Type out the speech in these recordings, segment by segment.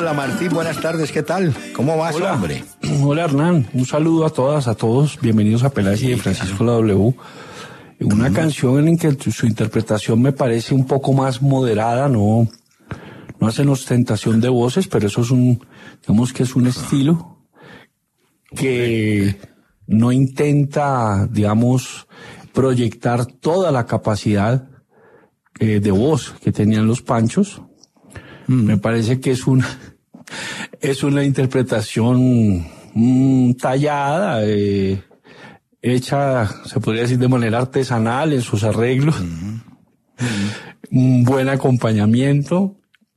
Hola Martín, buenas tardes, ¿qué tal? ¿Cómo vas, Hola. hombre? Hola Hernán, un saludo a todas, a todos, bienvenidos a Peláez y de Francisco La W. Una canción en que su interpretación me parece un poco más moderada, no hacen ostentación de voces, pero eso es digamos que es un estilo que no intenta, digamos, proyectar toda la capacidad de voz que tenían los Panchos. Me parece que es una interpretación tallada, hecha, se podría decir, de manera artesanal en sus arreglos, un buen acompañamiento,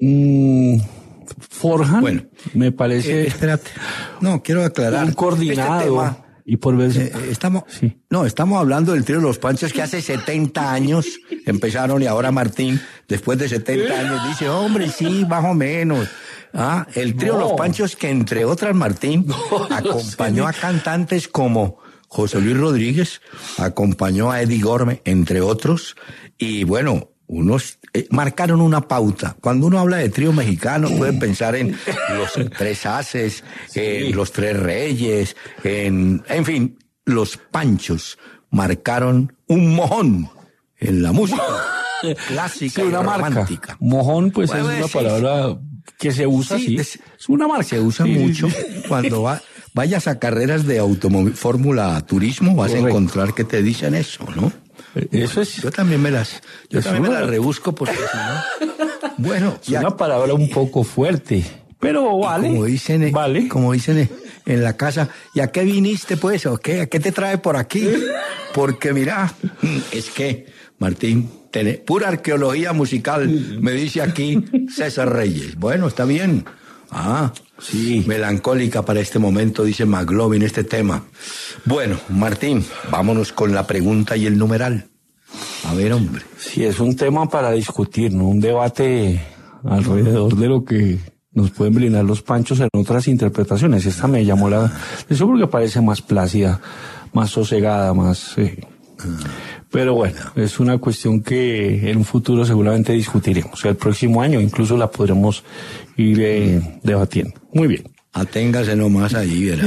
forjan, Bueno, me parece, espérate, no, quiero aclarar. un coordinado, Este tema, y por ver, estamos hablando del trío Los Panchos que hace 70 años empezaron y ahora Martín, después de 70 años, dice, hombre, sí, más o menos. El trío Los Panchos que entre otras, Martín, acompañó a cantantes como José Luis Rodríguez, acompañó a Eddie Gorme, entre otros, y bueno, unos marcaron una pauta. Cuando uno habla de trío mexicano, puede pensar en los Tres Haces, en los Tres Reyes, en fin, los Panchos marcaron un mojón en la música clásica, sí, una y marca. romántica. Mojón, pues Bueno, es una sí, palabra que se usa así. Es una marca. Se usa mucho. Cuando vayas a carreras de automóvil, Fórmula Turismo, vas Correcto. a encontrar que te dicen eso, ¿no? Eso es. Yo también me las rebusco porque si no. Bueno, Es una palabra un poco fuerte, pero vale. Como dicen, vale. Como dicen en la casa, ¿y a qué viniste pues? ¿O qué? ¿A qué te trae por aquí? Porque mira, es que, Martín, pura arqueología musical, me dice aquí César Reyes. Bueno, está bien. Sí. Melancólica para este momento, dice McLovin, este tema. Bueno, Martín, vámonos con la pregunta y el numeral. A ver, hombre. Sí, es un tema para discutir, ¿no? Un debate alrededor de lo que nos pueden brindar los Panchos en otras interpretaciones. Esta me llamó la atención porque parece más plácida, más sosegada, más... Pero bueno, es una cuestión que en un futuro seguramente discutiremos. O sea, el próximo año incluso la podremos ir debatiendo. Muy bien. Aténgase nomás ahí, ¿verdad?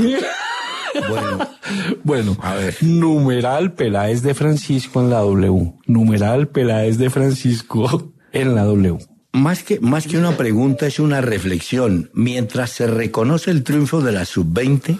Bueno, a ver. Numeral Peláez de Francisco en la W. Numeral Peláez de Francisco en la W. Más que una pregunta, es una reflexión. Mientras se reconoce el triunfo de la Sub-20,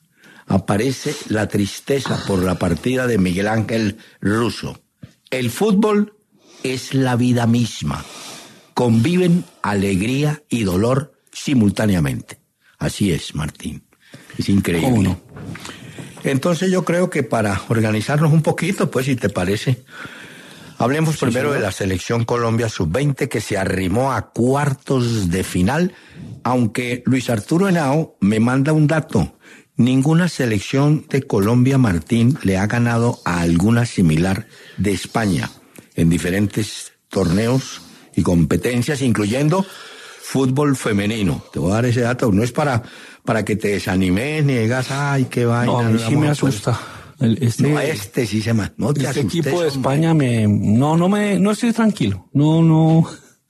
aparece la tristeza por la partida de Miguel Ángel Russo. El fútbol es la vida misma. Conviven alegría y dolor simultáneamente. Así es, Martín. Es increíble. ¿Cómo no? Entonces yo creo que para organizarnos un poquito, pues si te parece, hablemos primero de la selección Colombia Sub-20 que se arrimó a cuartos de final, aunque Luis Arturo Henao me manda un dato. Ninguna selección de Colombia, Martín, le ha ganado a alguna similar de España en diferentes torneos y competencias, incluyendo fútbol femenino. Te voy a dar ese dato. No es para que te desanimes ni digas, ay, qué vaina. No, a mí sí me asusta. Este sí se llama. No te este asustes, equipo de hombre. España no estoy tranquilo. No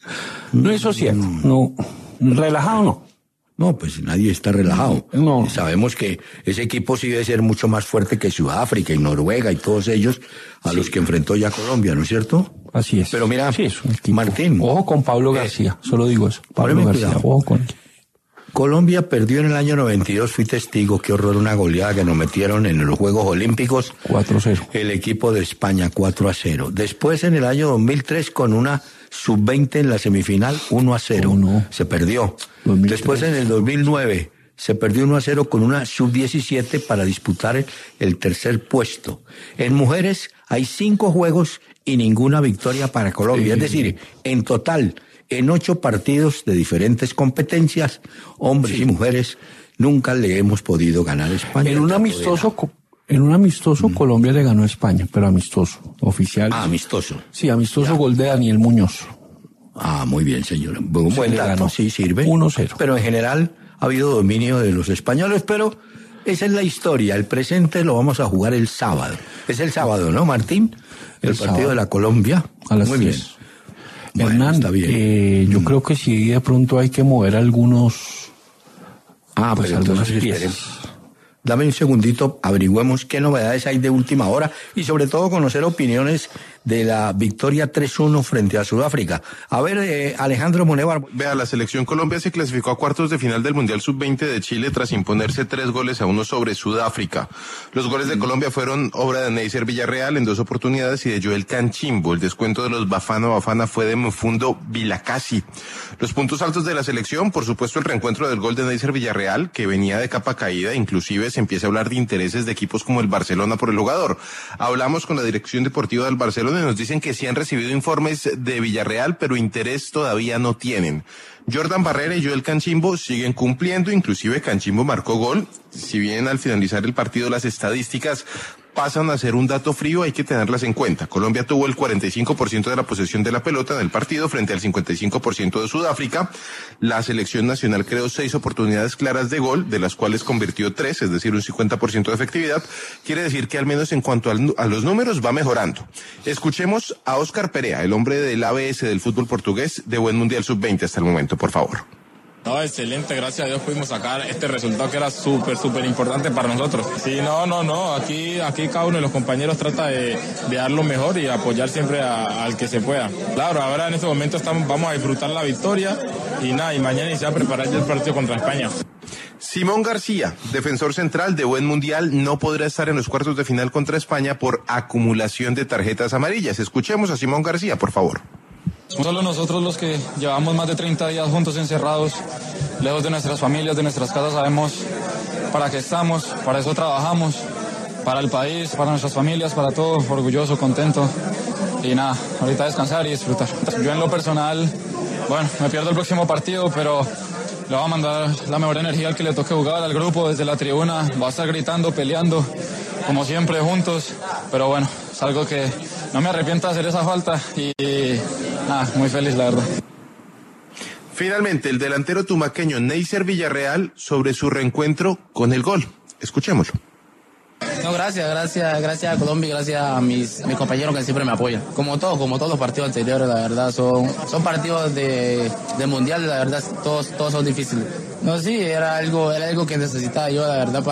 es sosiego. No, relajado no. No, pues nadie está relajado. No. Sabemos que ese equipo sí debe ser mucho más fuerte que Sudáfrica y Noruega y todos ellos a los que enfrentó ya Colombia, ¿no es cierto? Así es. Pero mira, sí, es un equipo. Martín. Ojo con Pablo García, solo digo eso. Pablo García, cuidado. ojo con él. Colombia perdió en el año 92, fui testigo, qué horror, una goleada que nos metieron en los Juegos Olímpicos. 4-0. El equipo de España, 4-0. Después en el año 2003 con una Sub-20 en la semifinal, 1-0. ¿Cómo no? Se perdió. 2003. Después en el 2009 se perdió 1-0 con una Sub-17 para disputar el tercer puesto. En mujeres hay 5 juegos y ninguna victoria para Colombia. Sí. Es decir, en total, en 8 partidos de diferentes competencias, hombres y mujeres, nunca le hemos podido ganar a España. En un amistoso Colombia le ganó a España, pero amistoso, oficial. Amistoso. Sí, amistoso, gol de Daniel Muñoz. Muy bien, señora. Buen le dato, ganó. sí sirve. 1-0. Pero en general ha habido dominio de los españoles, pero esa es la historia. El presente lo vamos a jugar el sábado. Es el sábado, ¿no, Martín? El partido sábado. de la Colombia. A las Muy 3. bien. Bueno, Hernán, está bien. yo creo que sí, de pronto hay que mover algunos Pues pero entonces algunas piezas. esperemos. Dame un segundito, averigüemos qué novedades hay de última hora y sobre todo conocer opiniones de la victoria 3-1 frente a Sudáfrica. A ver, Alejandro Monevar. Vea, la selección Colombia se clasificó a cuartos de final del Mundial Sub-20 de Chile tras imponerse 3-1 sobre Sudáfrica. Los goles de Colombia fueron obra de Neisser Villarreal en 2 oportunidades y de Joel Canchimbo. El descuento de los Bafana fue de Mfundo Vilacasi. Los puntos altos de la selección, por supuesto, el reencuentro del gol de Neisser Villarreal, que venía de capa caída, inclusive se empieza a hablar de intereses de equipos como el Barcelona por el jugador. Hablamos con la dirección deportiva del Barcelona y nos dicen que sí han recibido informes de Villarreal, pero interés todavía no tienen. Jordan Barrera y Joel Canchimbo siguen cumpliendo, inclusive Canchimbo marcó gol. Si bien al finalizar el partido las estadísticas pasan a ser un dato frío, hay que tenerlas en cuenta. Colombia tuvo el 45% de la posesión de la pelota en el partido frente al 55% de Sudáfrica. La selección nacional creó 6 oportunidades claras de gol, de las cuales convirtió 3, es decir, un 50% de efectividad. Quiere decir que al menos en cuanto a los números va mejorando. Escuchemos a Óscar Perea, el hombre del ABS del fútbol portugués de buen Mundial Sub-20 hasta el momento, por favor. No, excelente, gracias a Dios pudimos sacar este resultado que era súper importante para nosotros. Sí, no, aquí cada uno de los compañeros trata de dar lo mejor y apoyar siempre al que se pueda. Claro, ahora en este momento vamos a disfrutar la victoria y mañana iniciar a preparar ya el partido contra España. Simón García, defensor central de buen Mundial, no podrá estar en los cuartos de final contra España por acumulación de tarjetas amarillas. Escuchemos a Simón García, por favor. Solo nosotros los que llevamos más de 30 días juntos encerrados, lejos de nuestras familias, de nuestras casas, sabemos para qué estamos, para eso trabajamos, para el país, para nuestras familias, para todo, orgulloso, contento y nada, ahorita descansar y disfrutar. Yo en lo personal, me pierdo el próximo partido, pero le voy a mandar la mejor energía al que le toque jugar, al grupo desde la tribuna, va a estar gritando, peleando, como siempre juntos, pero es algo que no me arrepiento de hacer esa falta y muy feliz, la verdad. Finalmente, el delantero tumaqueño Neisser Villarreal sobre su reencuentro con el gol. Escuchémoslo. No, gracias a Colombia y gracias a mis compañeros que siempre me apoyan. Como todos los partidos anteriores, la verdad, son partidos de mundial, la verdad, todos son difíciles. No, sí, era algo que necesitaba yo, la verdad,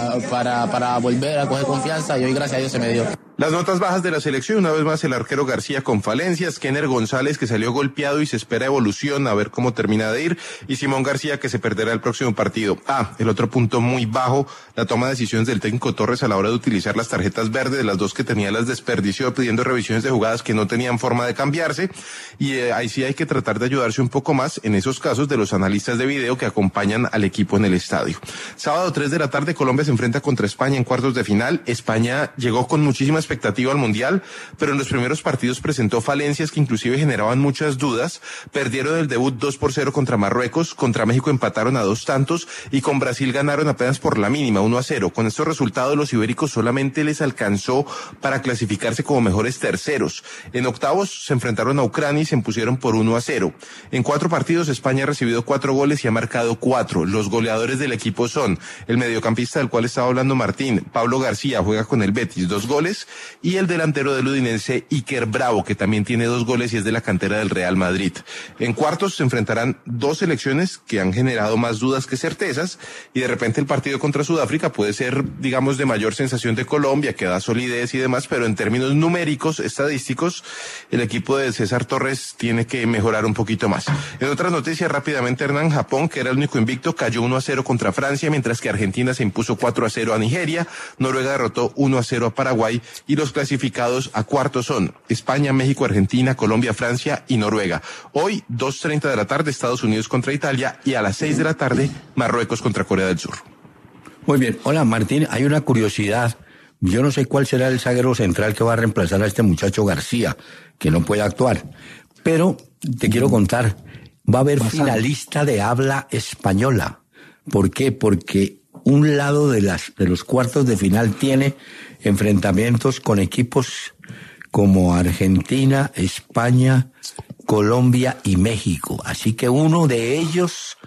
para volver a coger confianza y hoy, gracias a Dios, se me dio. Las notas bajas de la selección, una vez más el arquero García con falencias, Kenner González que salió golpeado y se espera evolución, a ver cómo termina de ir, y Simón García que se perderá el próximo partido. El otro punto muy bajo, la toma de decisiones del técnico Torres a la hora de utilizar las tarjetas verdes, de las 2 que tenía las desperdició pidiendo revisiones de jugadas que no tenían forma de cambiarse, y ahí sí hay que tratar de ayudarse un poco más en esos casos de los analistas de video que acompañan al equipo en el estadio. Sábado 3 de la tarde Colombia se enfrenta contra España en cuartos de final. España llegó con muchísima expectativa al Mundial, pero en los primeros partidos presentó falencias que inclusive generaban muchas dudas. Perdieron el debut 2-0 contra Marruecos, contra México empataron a 2 tantos y con Brasil ganaron apenas por la mínima, 1-0. Con estos resultados los ibéricos solamente les alcanzó para clasificarse como mejores terceros. En octavos se enfrentaron a Ucrania y se impusieron por 1-0. En 4 partidos España ha recibido 4 goles y ha marcado 4. Los goleadores del equipo son el mediocampista del cual estaba hablando Martín, Pablo García, juega con el Betis, 2 goles, y el delantero del Udinese, Iker Bravo, que también tiene 2 goles y es de la cantera del Real Madrid. En cuartos se enfrentarán 2 selecciones que han generado más dudas que certezas, y de repente el partido contra Sudáfrica puede ser, digamos, de mayor sensación de Colombia, que da solidez y demás, pero en términos numéricos, estadísticos, el equipo de César Torres tiene que mejorar un poquito más. En otras noticias, rápidamente, Hernán, Japón, que era el único invicto, cayó 1-0 contra Francia, mientras que Argentina se impuso 4-0 a Nigeria, Noruega derrotó 1-0 a Paraguay, y los clasificados a cuartos son España, México, Argentina, Colombia, Francia y Noruega. Hoy, 2:30 de la tarde, Estados Unidos contra Italia, y a las 6 de la tarde, Marruecos contra Corea del Sur. Muy bien. Hola, Martín, hay una curiosidad. Yo no sé cuál será el zaguero central que va a reemplazar a este muchacho García, que no puede actuar. Pero te quiero contar, va a haber finalista de habla española. ¿Por qué? Porque un lado de los cuartos de final tiene enfrentamientos con equipos como Argentina, España, Colombia y México. Así que uno de ellos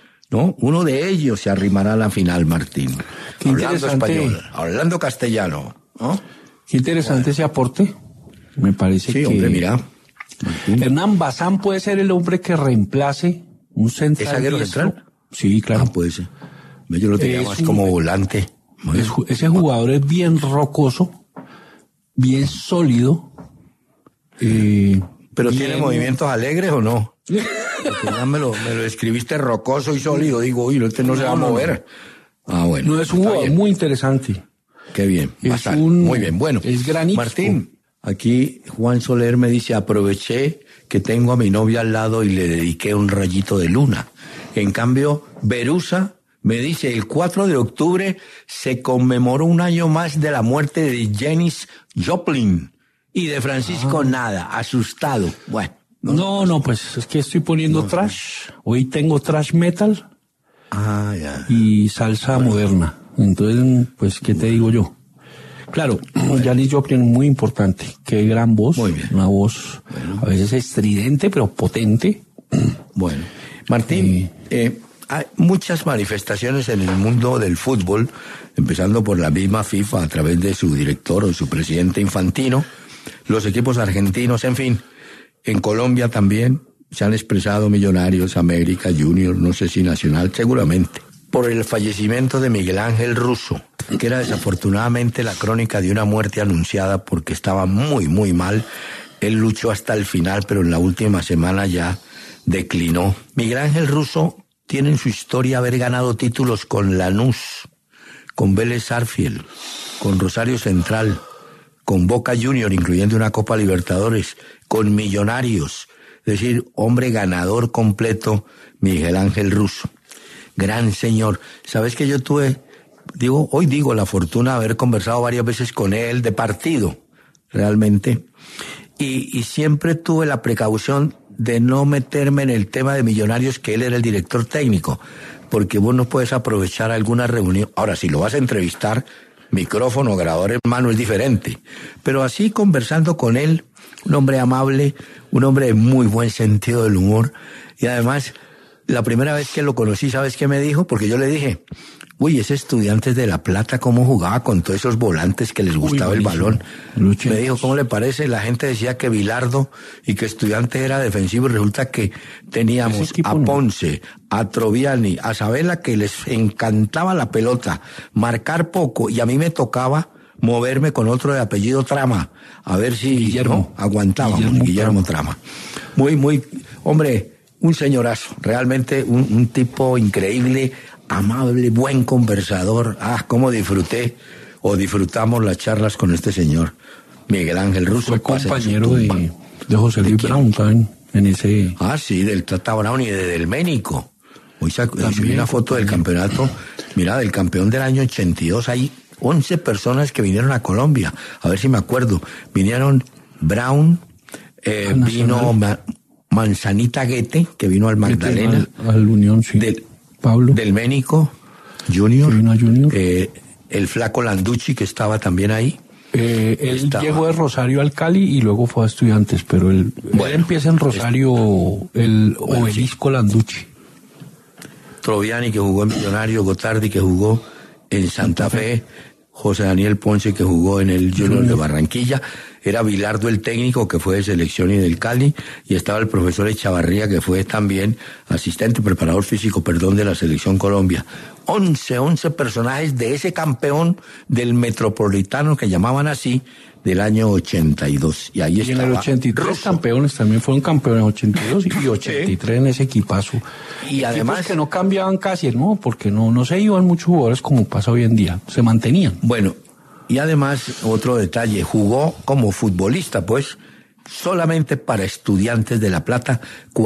se arrimará a la final, Martín. Hablando español, hablando castellano, ¿no? Qué interesante ese aporte. Me parece que... Sí, hombre, mira. Martín. Hernán Bazán puede ser el hombre que reemplace un central. ¿Es zaguero central? Sí, claro. Puede ser. Yo lo tenía más como volante. Ese jugador es bien rocoso, bien sólido. ¿Pero tiene movimientos alegres o no? Porque ya me lo escribiste rocoso y sólido. Digo, uy, este no se va a mover. Ah, bueno. No, es un jugador muy interesante. Qué bien. Muy bien. Bueno, es granito. Martín, aquí Juan Soler me dice, aproveché que tengo a mi novia al lado y le dediqué un rayito de luna. En cambio, Berusa me dice, el 4 de octubre se conmemoró un año más de la muerte de Janis Joplin y de Francisco nada, asustado. Bueno. No, pues es que estoy poniendo trash. Hoy tengo trash metal y salsa moderna. Entonces, pues, ¿qué te digo yo? Claro, Janis Joplin muy importante. Qué gran voz. Muy bien. Una voz a veces estridente, pero potente. Bueno, Martín, hay muchas manifestaciones en el mundo del fútbol, empezando por la misma FIFA a través de su director o su presidente Infantino, los equipos argentinos, en fin. En Colombia también se han expresado Millonarios, América, Junior, no sé si Nacional, seguramente, por el fallecimiento de Miguel Ángel Russo, que era desafortunadamente la crónica de una muerte anunciada porque estaba muy, muy mal. Él luchó hasta el final, pero en la última semana ya declinó. Miguel Ángel Russo tiene en su historia haber ganado títulos con Lanús, con Vélez Sarsfield, con Rosario Central, con Boca Junior, incluyendo una Copa Libertadores, con Millonarios. Es decir, hombre ganador completo, Miguel Ángel Russo. Gran señor. ¿Sabes que yo hoy digo la fortuna de haber conversado varias veces con él de partido, realmente? Y siempre tuve la precaución de no meterme en el tema de Millonarios, que él era el director técnico, porque vos no puedes aprovechar alguna reunión. Ahora, si lo vas a entrevistar, micrófono, grabador en mano es diferente. Pero así conversando con él, un hombre amable, un hombre de muy buen sentido del humor, y además, la primera vez que lo conocí, ¿sabes qué me dijo? Porque yo le dije, uy, ese Estudiantes de La Plata, cómo jugaba con todos esos volantes que les gustaba el balón. Me dijo, ¿cómo le parece? La gente decía que Bilardo y que Estudiantes era defensivo, y resulta que teníamos a Ponce, a Troviani, a Sabela, que les encantaba la pelota, marcar poco, y a mí me tocaba moverme con otro de apellido Trama, a ver si aguantábamos. Guillermo Trama. Muy, hombre, un señorazo, realmente un tipo increíble, amable, buen conversador. Cómo disfrutamos las charlas con este señor, Miguel Ángel Russo. Fue compañero de José Luis Brown también, en ese... Sí, del Tata Brown y de Delménico. Hoy subí una foto del campeonato, mira, del campeón del año 82, hay 11 personas que vinieron a Colombia, a ver si me acuerdo. Vinieron Brown, vino Manzanita Guete, que vino al Magdalena. Al Unión, sí. Pablo. Del Ménico Junior. Junior. El flaco Landucci, que estaba también ahí. Él llegó de Rosario al Cali y luego fue a Estudiantes, pero él empieza en Rosario, el Obelisco Landucci. Troviani, que jugó en Millonario, Gotardi, que jugó en Santa Fe, José Daniel Ponce, que jugó en el Junior de Barranquilla, era Bilardo el técnico, que fue de selección y del Cali, y estaba el profesor Echavarría, que fue también preparador físico, de la selección Colombia. 11 personajes de ese campeón del Metropolitano, que llamaban así, del año 82. Y ahí estaba. En el 83 Russo. Campeones también fueron campeones 82 y 83 en ese equipazo. Y además que no cambiaban casi, ¿no? Porque no se iban muchos jugadores como pasa hoy en día, se mantenían. Bueno, y además otro detalle, jugó como futbolista, pues, solamente para Estudiantes de La Plata,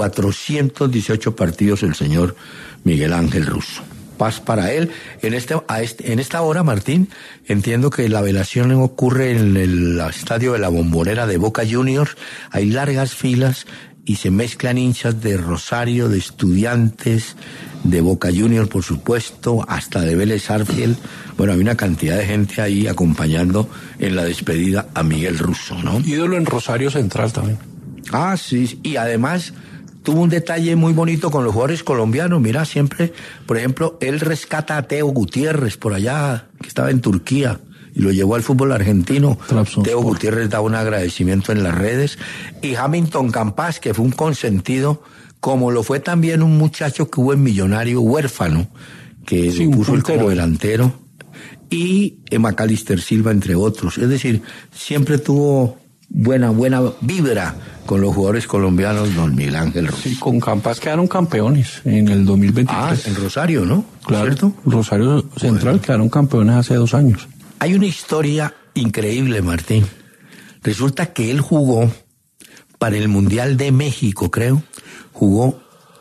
418 partidos el señor Miguel Ángel Russo. Paz para él. En esta hora, Martín, entiendo que la velación ocurre en el estadio de la Bombonera de Boca Juniors. Hay largas filas y se mezclan hinchas de Rosario, de Estudiantes, de Boca Juniors, por supuesto, hasta de Vélez Sarsfield. Bueno, hay una cantidad de gente ahí acompañando en la despedida a Miguel Russo, ¿no? Ídolo en Rosario Central también. Sí, y además tuvo un detalle muy bonito con los jugadores colombianos. Mira, siempre, por ejemplo, él rescata a Teo Gutiérrez por allá, que estaba en Turquía, y lo llevó al fútbol argentino. Teo Gutiérrez da un agradecimiento en las redes. Y Hamilton Campas, que fue un consentido, como lo fue también un muchacho que hubo en Millonario, huérfano, que Sí, lo puso un él como puntero. delantero, y Macalister Silva, entre otros. Es decir, siempre tuvo buena vibra con los jugadores colombianos, don Miguel Ángel Ruiz. Sí, con Campas quedaron campeones en el 2023. En Rosario, ¿no? Claro, ¿Cierto? Rosario Central quedaron campeones hace 2 años. Hay una historia increíble, Martín. Resulta que él jugó para el Mundial de México, creo. Jugó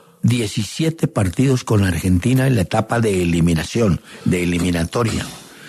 17 partidos con Argentina en la etapa de eliminación, de eliminatoria.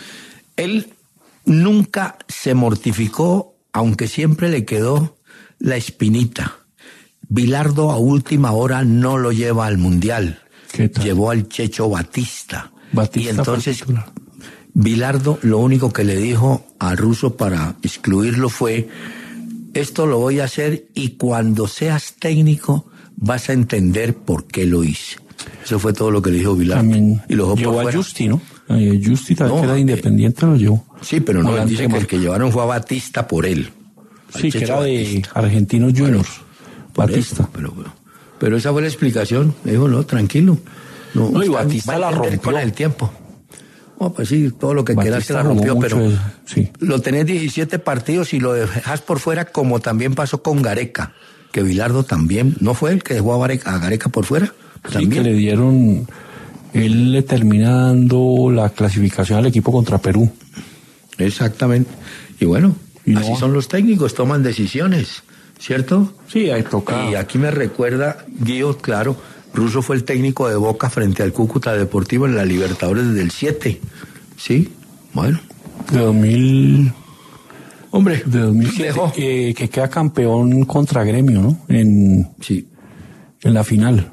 Él nunca se mortificó, aunque siempre le quedó la espinita. Bilardo a última hora no lo lleva al Mundial. ¿Qué tal? Llevó al Checho Batista. Batista Y entonces fue titular. Bilardo lo único que le dijo al ruso para excluirlo fue: esto lo voy a hacer y cuando seas técnico vas a entender por qué lo hice. Eso fue todo lo que le dijo Bilardo. También Y lo dejó llevó por a fuera. Justi, ¿no? Justi también, No, que era de Independiente, lo llevó. Sí, pero no, Volante dice que el marca. que llevaron fue a Batista por él. Al Sí, que Checho era de Batista. Argentinos Juniors. Por Batista. eso, pero esa fue la explicación. Me dijo, no, tranquilo. No, y está- Batista va a la entender rompió. con el tiempo. Oh, pues sí, todo lo que quieras Batista se la jugó rompió, mucho pero eso, sí. lo tenés 17 partidos y lo dejas por fuera, como también pasó con Gareca, que Bilardo también, ¿no fue el que dejó a Gareca por fuera? Sí, que También. le dieron, él le termina dando la clasificación al equipo contra Perú. Exactamente. Y bueno, Y así no- son los técnicos, toman decisiones, ¿cierto? Sí, ahí toca. Y aquí me recuerda, Guido, claro, Russo fue el técnico de Boca frente al Cúcuta Deportivo en la Libertadores del 7. ¿Sí? Bueno. De 2000, Hombre, de 2007, dejó. que queda campeón contra Gremio, ¿no? En Sí, la final,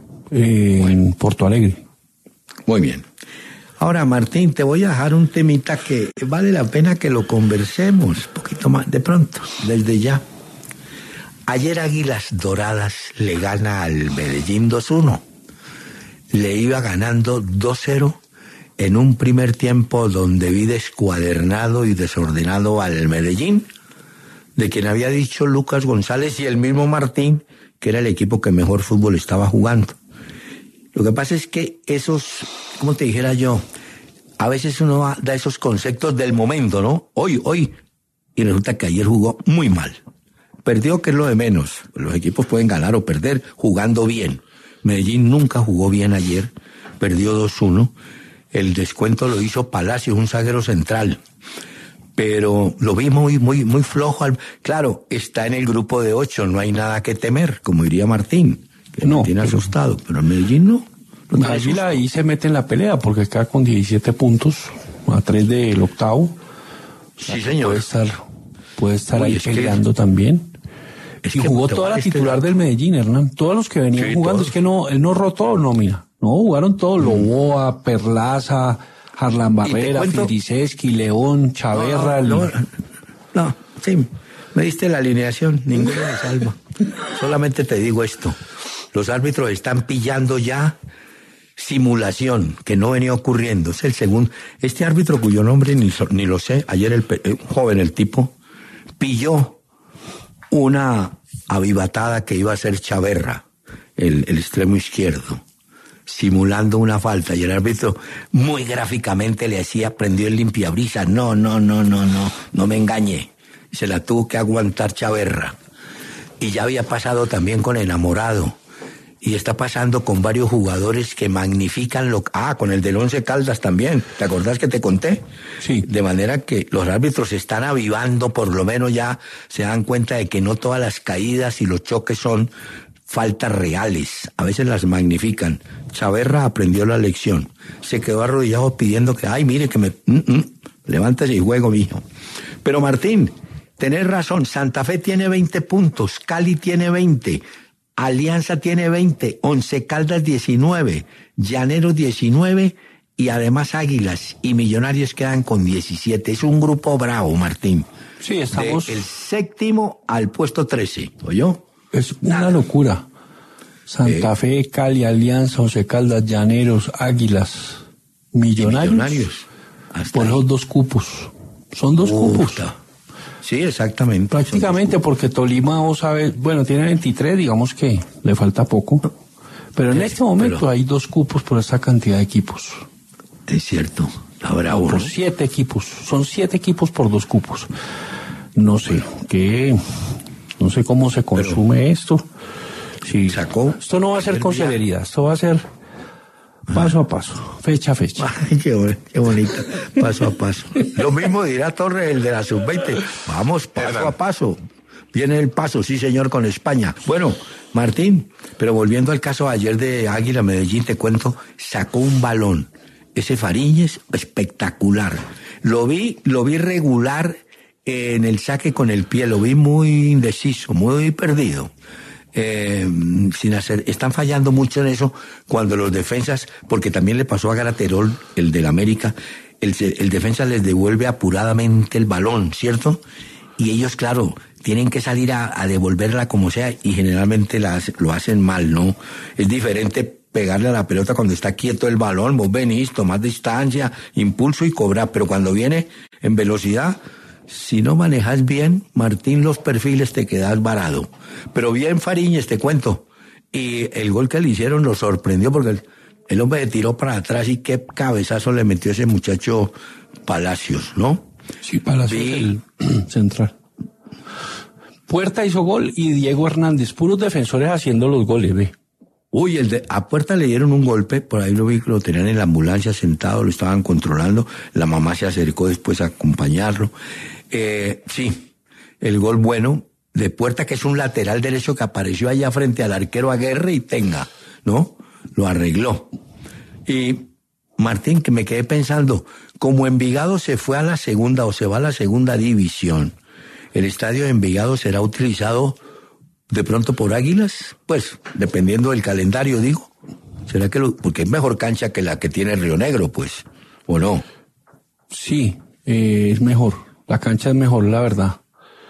en Porto Alegre. muy bien. Ahora, Martín, te voy a dejar un temita que vale la pena que lo conversemos un poquito más, de pronto, desde ya. Ayer Águilas Doradas le gana al Medellín 2-1. Le iba ganando 2-0 en un primer tiempo donde vi descuadernado y desordenado al Medellín, de quien había dicho Lucas González y el mismo Martín que era el equipo que mejor fútbol estaba jugando. Lo que pasa es que esos, como te dijera yo, a veces uno da esos conceptos del momento, ¿no? Hoy, y resulta que ayer jugó muy mal. Perdió, que es lo de menos. Los equipos pueden ganar o perder jugando bien. Medellín nunca jugó bien ayer, perdió 2-1. El descuento lo hizo Palacios, un zaguero central. Pero lo vi muy flojo. Claro, está en el grupo de 8, no hay nada que temer, como diría Martín, que no tiene asustado, pero el Medellín no. Águila ahí se mete en la pelea porque queda con 17 puntos, a 3 del octavo. Sí, señor. Puede estar Uy, ahí es que- peleando también. Es Y que jugó te toda voy a la decir titular dato. del Medellín, Hernán. Todos los que venían Sí, jugando. todos. Es que no, él no rotó nómina. No, jugaron todos. Loboa, Perlaza, Harlan Barrera, cuento- Filiseski, León, Chaverra. No, sí, me diste la alineación, ninguno me salva. Solamente te digo esto, los árbitros están pillando ya simulación que no venía ocurriendo. Es el segundo. Este árbitro cuyo nombre ni lo sé, ayer un joven, el tipo, pilló una avivatada que iba a ser Chaverra, el extremo izquierdo, simulando una falta, y el árbitro muy gráficamente le decía, prendió el limpiabrisas, no me engañé. Se la tuvo que aguantar Chaverra. Y ya había pasado también con Enamorado. Y está pasando con varios jugadores que magnifican con el del Once Caldas también. ¿Te acordás que te conté? Sí. De manera que los árbitros están avivando, por lo menos ya se dan cuenta de que no todas las caídas y los choques son faltas reales. A veces las magnifican. Chaverra aprendió la lección. Se quedó arrodillado pidiendo que, mire que me... levántese y juego, mijo. Pero Martín, tenés razón, Santa Fe tiene 20 puntos, Cali tiene 20, Alianza tiene 20, Once Caldas 19, Llaneros 19 y además Águilas y Millonarios quedan con 17. Es un grupo bravo, Martín. Sí, estamos... Del séptimo al puesto 13, ¿oyó? Es una locura. Santa Fe, Cali, Alianza, Once Caldas, Llaneros, Águilas, Millonarios. Hasta Por ahí. esos 2 cupos. Son 2 cupos. Sí, exactamente. Prácticamente, porque Tolima, vos sabes, bueno, tiene 23, digamos que le falta poco. Pero en este momento pero- hay 2 cupos por esa cantidad de equipos. Es cierto, está bravo, Por ¿no? 7 equipos. Son 7 equipos por 2 cupos. No sé cómo se consume esto. Sí, Sacó. esto no va a ser con celeridad, esto va a ser paso a paso, fecha a fecha. Ay, qué bonita, paso a paso. Lo mismo dirá Torres, el de la sub-20. Vamos, paso a paso. Viene el paso, sí señor, con España. Bueno, Martín, pero volviendo al caso ayer de Águila Medellín, te cuento, sacó un balón. Ese Fariñez, espectacular. Lo vi regular en el saque con el pie, lo vi muy indeciso, muy perdido. Están fallando mucho en eso cuando los defensas, porque también le pasó a Garaterol, el del América, el defensa les devuelve apuradamente el balón, ¿cierto? Y ellos, claro, tienen que salir a devolverla como sea y generalmente lo hacen mal, ¿no? Es diferente pegarle a la pelota cuando está quieto el balón, vos venís, tomás distancia, impulso y cobrás, pero cuando viene en velocidad, si no manejas bien, Martín, los perfiles te quedas varado. Pero bien Fariñez, te cuento. Y el gol que le hicieron lo sorprendió porque el hombre le tiró para atrás y qué cabezazo le metió ese muchacho Palacios, ¿no? Sí, Palacios, el central. Puerta hizo gol y Diego Hernández, puros defensores haciendo los goles, ve. Uy, a Puerta le dieron un golpe, por ahí lo vi que lo tenían en la ambulancia sentado, lo estaban controlando, la mamá se acercó después a acompañarlo. Sí, el gol bueno de Puerta, que es un lateral derecho que apareció allá frente al arquero Aguerre y tenga, ¿no? Lo arregló. Y Martín, que me quedé pensando, como Envigado se fue a la segunda o se va a la segunda división, el estadio de Envigado será utilizado de pronto por Águilas, pues, dependiendo del calendario, digo. ¿Será que porque es mejor cancha que la que tiene Río Negro, pues, o no? Sí, es mejor. La cancha es mejor, la verdad.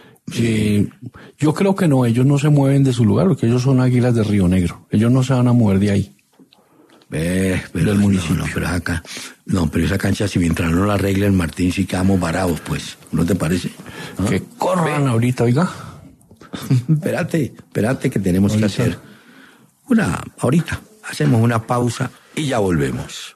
Yo creo que no, ellos no se mueven de su lugar, porque ellos son Águilas de Río Negro. Ellos no se van a mover de ahí. Pero el municipio. Pero esa cancha, si mientras no la arreglen, Martín, sí quedamos varados, pues. ¿No te parece? ¿Ah? Que corran ahorita, oiga. Espérate que tenemos que hacer ahorita hacemos una pausa y ya volvemos.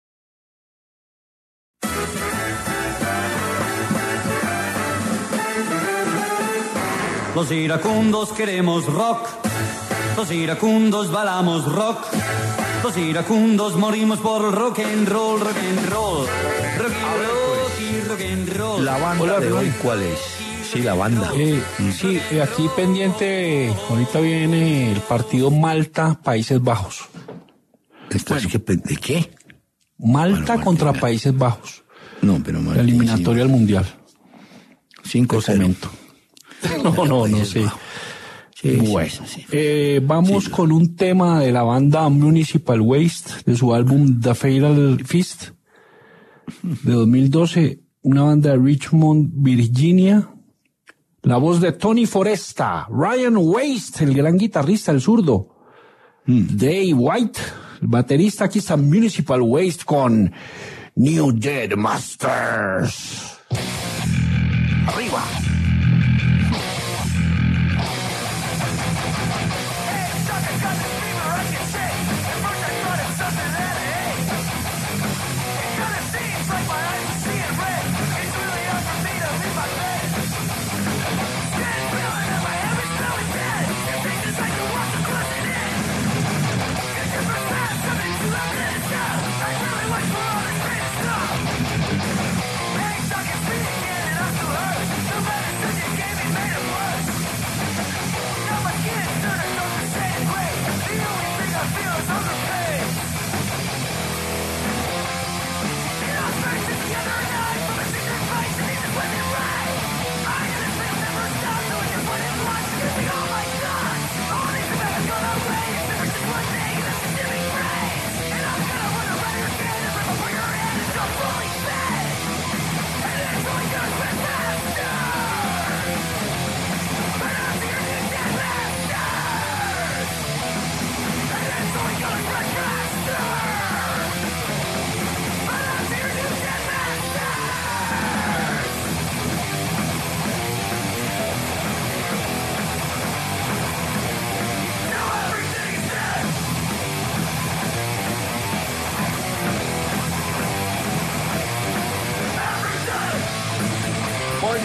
Los iracundos queremos rock, los iracundos bailamos rock, los iracundos morimos por rock and roll, rock and roll, rock and roll y rock and roll. La banda de hoy, ¿cuál es? Sí, la banda. Sí, aquí pendiente, ahorita viene el partido Malta-Países Bajos. ¿De qué? Malta contra Países Bajos. No, pero la eliminatoria al Mundial. 5-0. No sé. Sí, bueno, vamos con un tema de la banda Municipal Waste, de su álbum The Fatal Fist, de 2012, una banda de Richmond, Virginia. La voz de Tony Foresta, Ryan Waste, el gran guitarrista, el zurdo. Dave White, el baterista. Aquí está Municipal Waste con New Dead Masters. Arriba. Hey, stuck in feet again and I'm too hurt.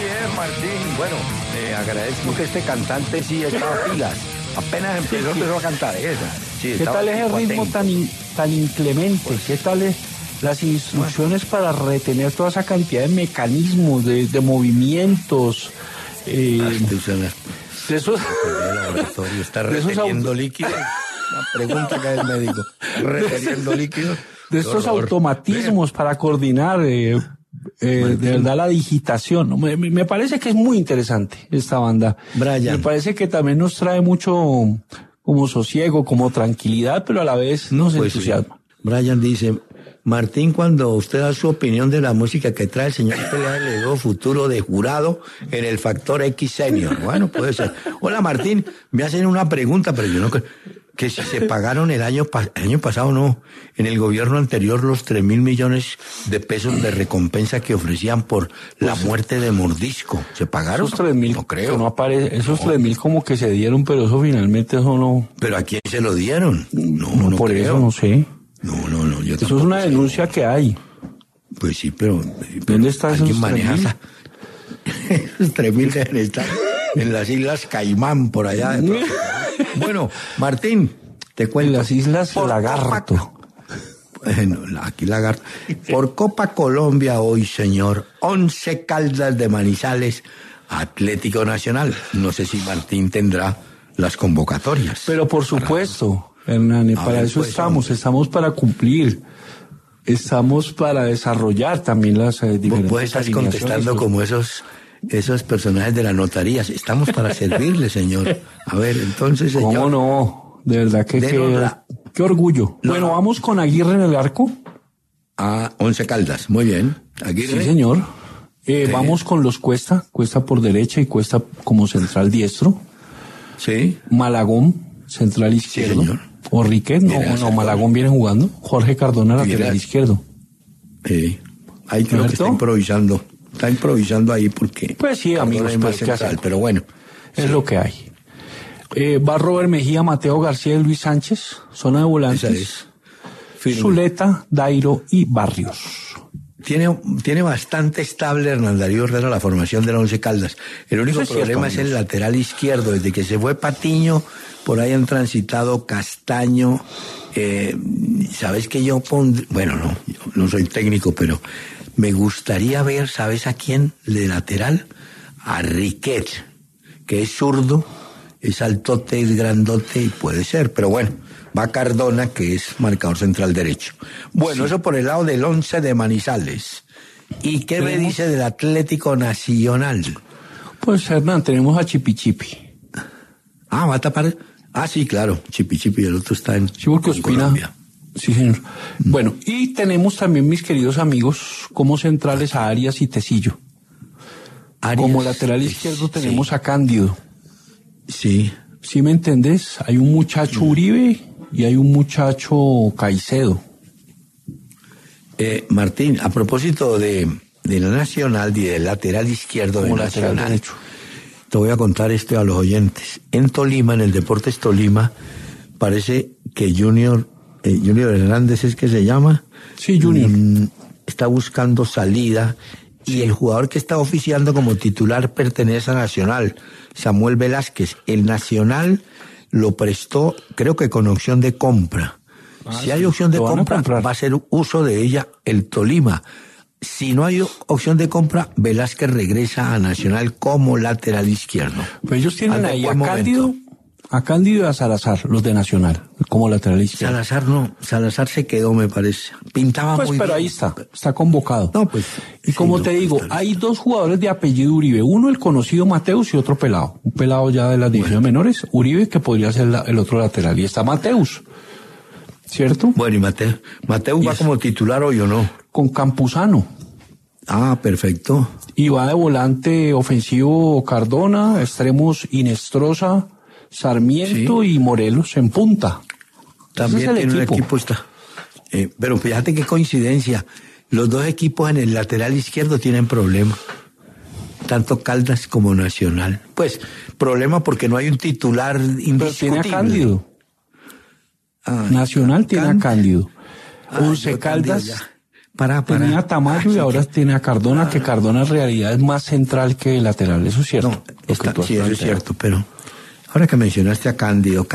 bien, Martín. Bueno, agradezco que este cantante sí estaba pilas. Apenas empezó a cantar esa. Sí, ¿Qué tal ese ritmo tan inclemente? ¿Qué tal las instrucciones para retener toda esa cantidad de mecanismos, de movimientos? De esos... El laboratorio está reteniendo líquido. Una pregunta que es el médico. Reteniendo líquido. De estos automatismos para coordinar, de verdad, la digitación. ¿No? Me parece que es muy interesante esta banda. Brian. Me parece que también nos trae mucho como sosiego, como tranquilidad, pero a la vez nos entusiasma. Sí. Brian dice, Martín, cuando usted da su opinión de la música que trae el señor Pelea, le dio futuro de jurado en el Factor X Senior. Bueno, puede ser. Hola, Martín, me hacen una pregunta, pero yo no creo que si se pagaron el año pasado, no, en el gobierno anterior, los 3.000 millones de pesos de recompensa que ofrecían por la muerte de Mordisco. ¿Se pagaron? Esos 3.000, no creo. No aparece, esos 3.000 como que se dieron, pero eso finalmente eso no. ¿Pero a quién se lo dieron? No por creo. Eso no sé. No. Eso es una denuncia que hay. Pues sí, pero ¿dónde está esos 3.000? Maneja esos 3.000 deben estar en las Islas Caimán, por allá. Bueno, Martín, te cuento. En las Islas Lagarto. Bueno, aquí Lagarto. Por Copa Colombia hoy, señor, 11 Caldas de Manizales, Atlético Nacional. No sé si Martín tendrá las convocatorias. Pero por supuesto, Hernán, para eso pues, estamos para cumplir. Estamos para desarrollar también las diferentes. Vos estás contestando como esos personajes de las notarías. Estamos para servirle, señor. A ver, entonces, señor. ¿Cómo no? De verdad que qué orgullo. No. Bueno, vamos con Aguirre en el arco. 11 Caldas, muy bien. Aguirre. Sí, señor. Vamos con los Cuesta por derecha y Cuesta como central diestro. Sí. Malagón, central izquierdo. Sí, o Riquet, no, Malagón viene jugando. Jorge Cardona, lateral izquierdo. Ahí creo que está improvisando. Está improvisando ahí porque... Pues sí, amigos, es más central, pero bueno. Es lo que hay. Va Robert Mejía, Mateo García y Luis Sánchez, zona de volantes. Zuleta, Dairo y Barrios. Tiene bastante estable Hernán Darío Herrera la formación de la 11 Caldas. El único problema es el lateral izquierdo. Desde que se fue Patiño, por ahí han transitado Castaño. ¿Sabes que yo pondré? Bueno, yo no soy técnico, pero me gustaría ver, ¿sabes a quién? De lateral, a Riquet, que es zurdo, es altote, es grandote y puede ser, pero bueno, va Cardona, que es marcador central derecho. Bueno, eso por el lado del 11 de Manizales. ¿Y qué me dice del Atlético Nacional? Pues, Hernán, tenemos a Chipichipi. Va a tapar. Sí, claro, Chipichipi, el otro está en Colombia. Sí, señor. Bueno, y tenemos también, mis queridos amigos, como centrales a Arias y Tecillo. Como lateral izquierdo tenemos a Cándido. Sí. ¿Sí me entendés? Hay un muchacho Uribe y hay un muchacho Caicedo. Martín, a propósito de la Nacional y del lateral izquierdo de Nacional, te voy a contar esto a los oyentes. En Tolima, en el Deportes Tolima, parece que Junior Hernández es que se llama. Sí, Junior. Está buscando salida y el jugador que está oficiando como titular pertenece a Nacional, Samuel Velázquez. El Nacional lo prestó, creo que con opción de compra. Si hay opción de compra, va a hacer uso de ella el Tolima. Si no hay opción de compra, Velázquez regresa a Nacional como lateral izquierdo. Pues ellos tienen ahí a Cándido y a Salazar, los de Nacional, como lateral izquierdo. Salazar se quedó, me parece. Pintaba muy bien. Pero ahí está convocado. No, pues. Y como te digo, hay dos jugadores de apellido Uribe. Uno, el conocido Mateus, y otro pelado. Un pelado ya de las divisiones menores. Uribe, que podría ser el otro lateral. Y está Mateus, ¿cierto? Bueno, y Mateus va como titular hoy o no. Con Campuzano. Perfecto. Y va de volante ofensivo Cardona, extremos Inestrosa, Sarmiento y Morelos en punta. También tiene un equipo. Pero fíjate qué coincidencia. Los dos equipos en el lateral izquierdo tienen problemas. Tanto Caldas como Nacional. Pues, problema porque no hay un titular indiscutible. Pero tiene a Cándido. Nacional tiene a Cándido. 11 Caldas. Tenía a Tamayo y ahora tiene a Cardona, que Cardona en realidad es más central que lateral, eso es cierto. No, sí, eso es cierto, pero ahora que mencionaste a Cándido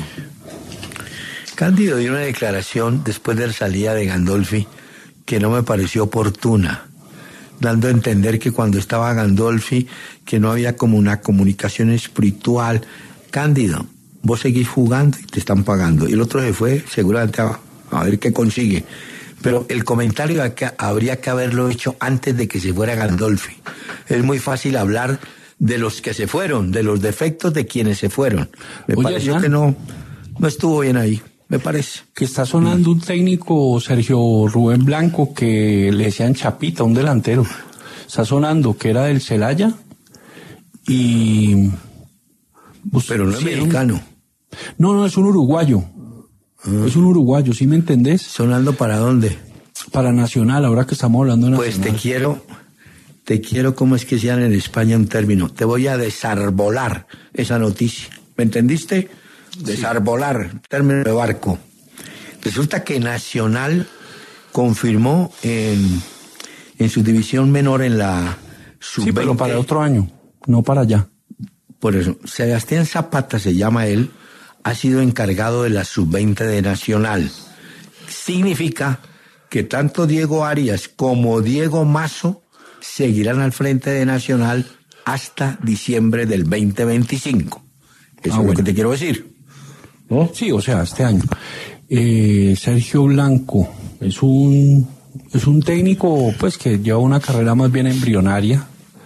dio una declaración después de la salida de Gandolfi que no me pareció oportuna, dando a entender que cuando estaba Gandolfi, que no había como una comunicación espiritual. Cándido, vos seguís jugando y te están pagando. Y el otro se fue seguramente a ver qué consigue. Pero el comentario habría que haberlo hecho antes de que se fuera Gandolfi. Es muy fácil hablar de los que se fueron, de los defectos de quienes se fueron. Me pareció Hernán, que no estuvo bien ahí, me parece. Que está sonando un técnico, Sergio Rubén Blanco, que le decían Chapita, un delantero. Está sonando que era del Celaya y... Pero no es mexicano. No, es un uruguayo. Es un uruguayo, ¿sí me entendés? ¿Sonando para dónde? Para Nacional, ahora que estamos hablando de Nacional. Pues te quiero, ¿cómo es que se llama en España un término? Te voy a desarbolar esa noticia. ¿Me entendiste? Desarbolar, término de barco. Resulta que Nacional confirmó en su división menor en la sub-20. Sí, pero para otro año, no para allá. Por eso, Sebastián Zapata se llama él, ha sido encargado de la sub-20 de Nacional. Significa que tanto Diego Arias como Diego Mazo seguirán al frente de Nacional hasta diciembre del 2025. Eso es lo que te quiero decir, ¿no? Sí, o sea, este año. Sergio Blanco es un técnico, pues, que lleva una carrera más bien embrionaria,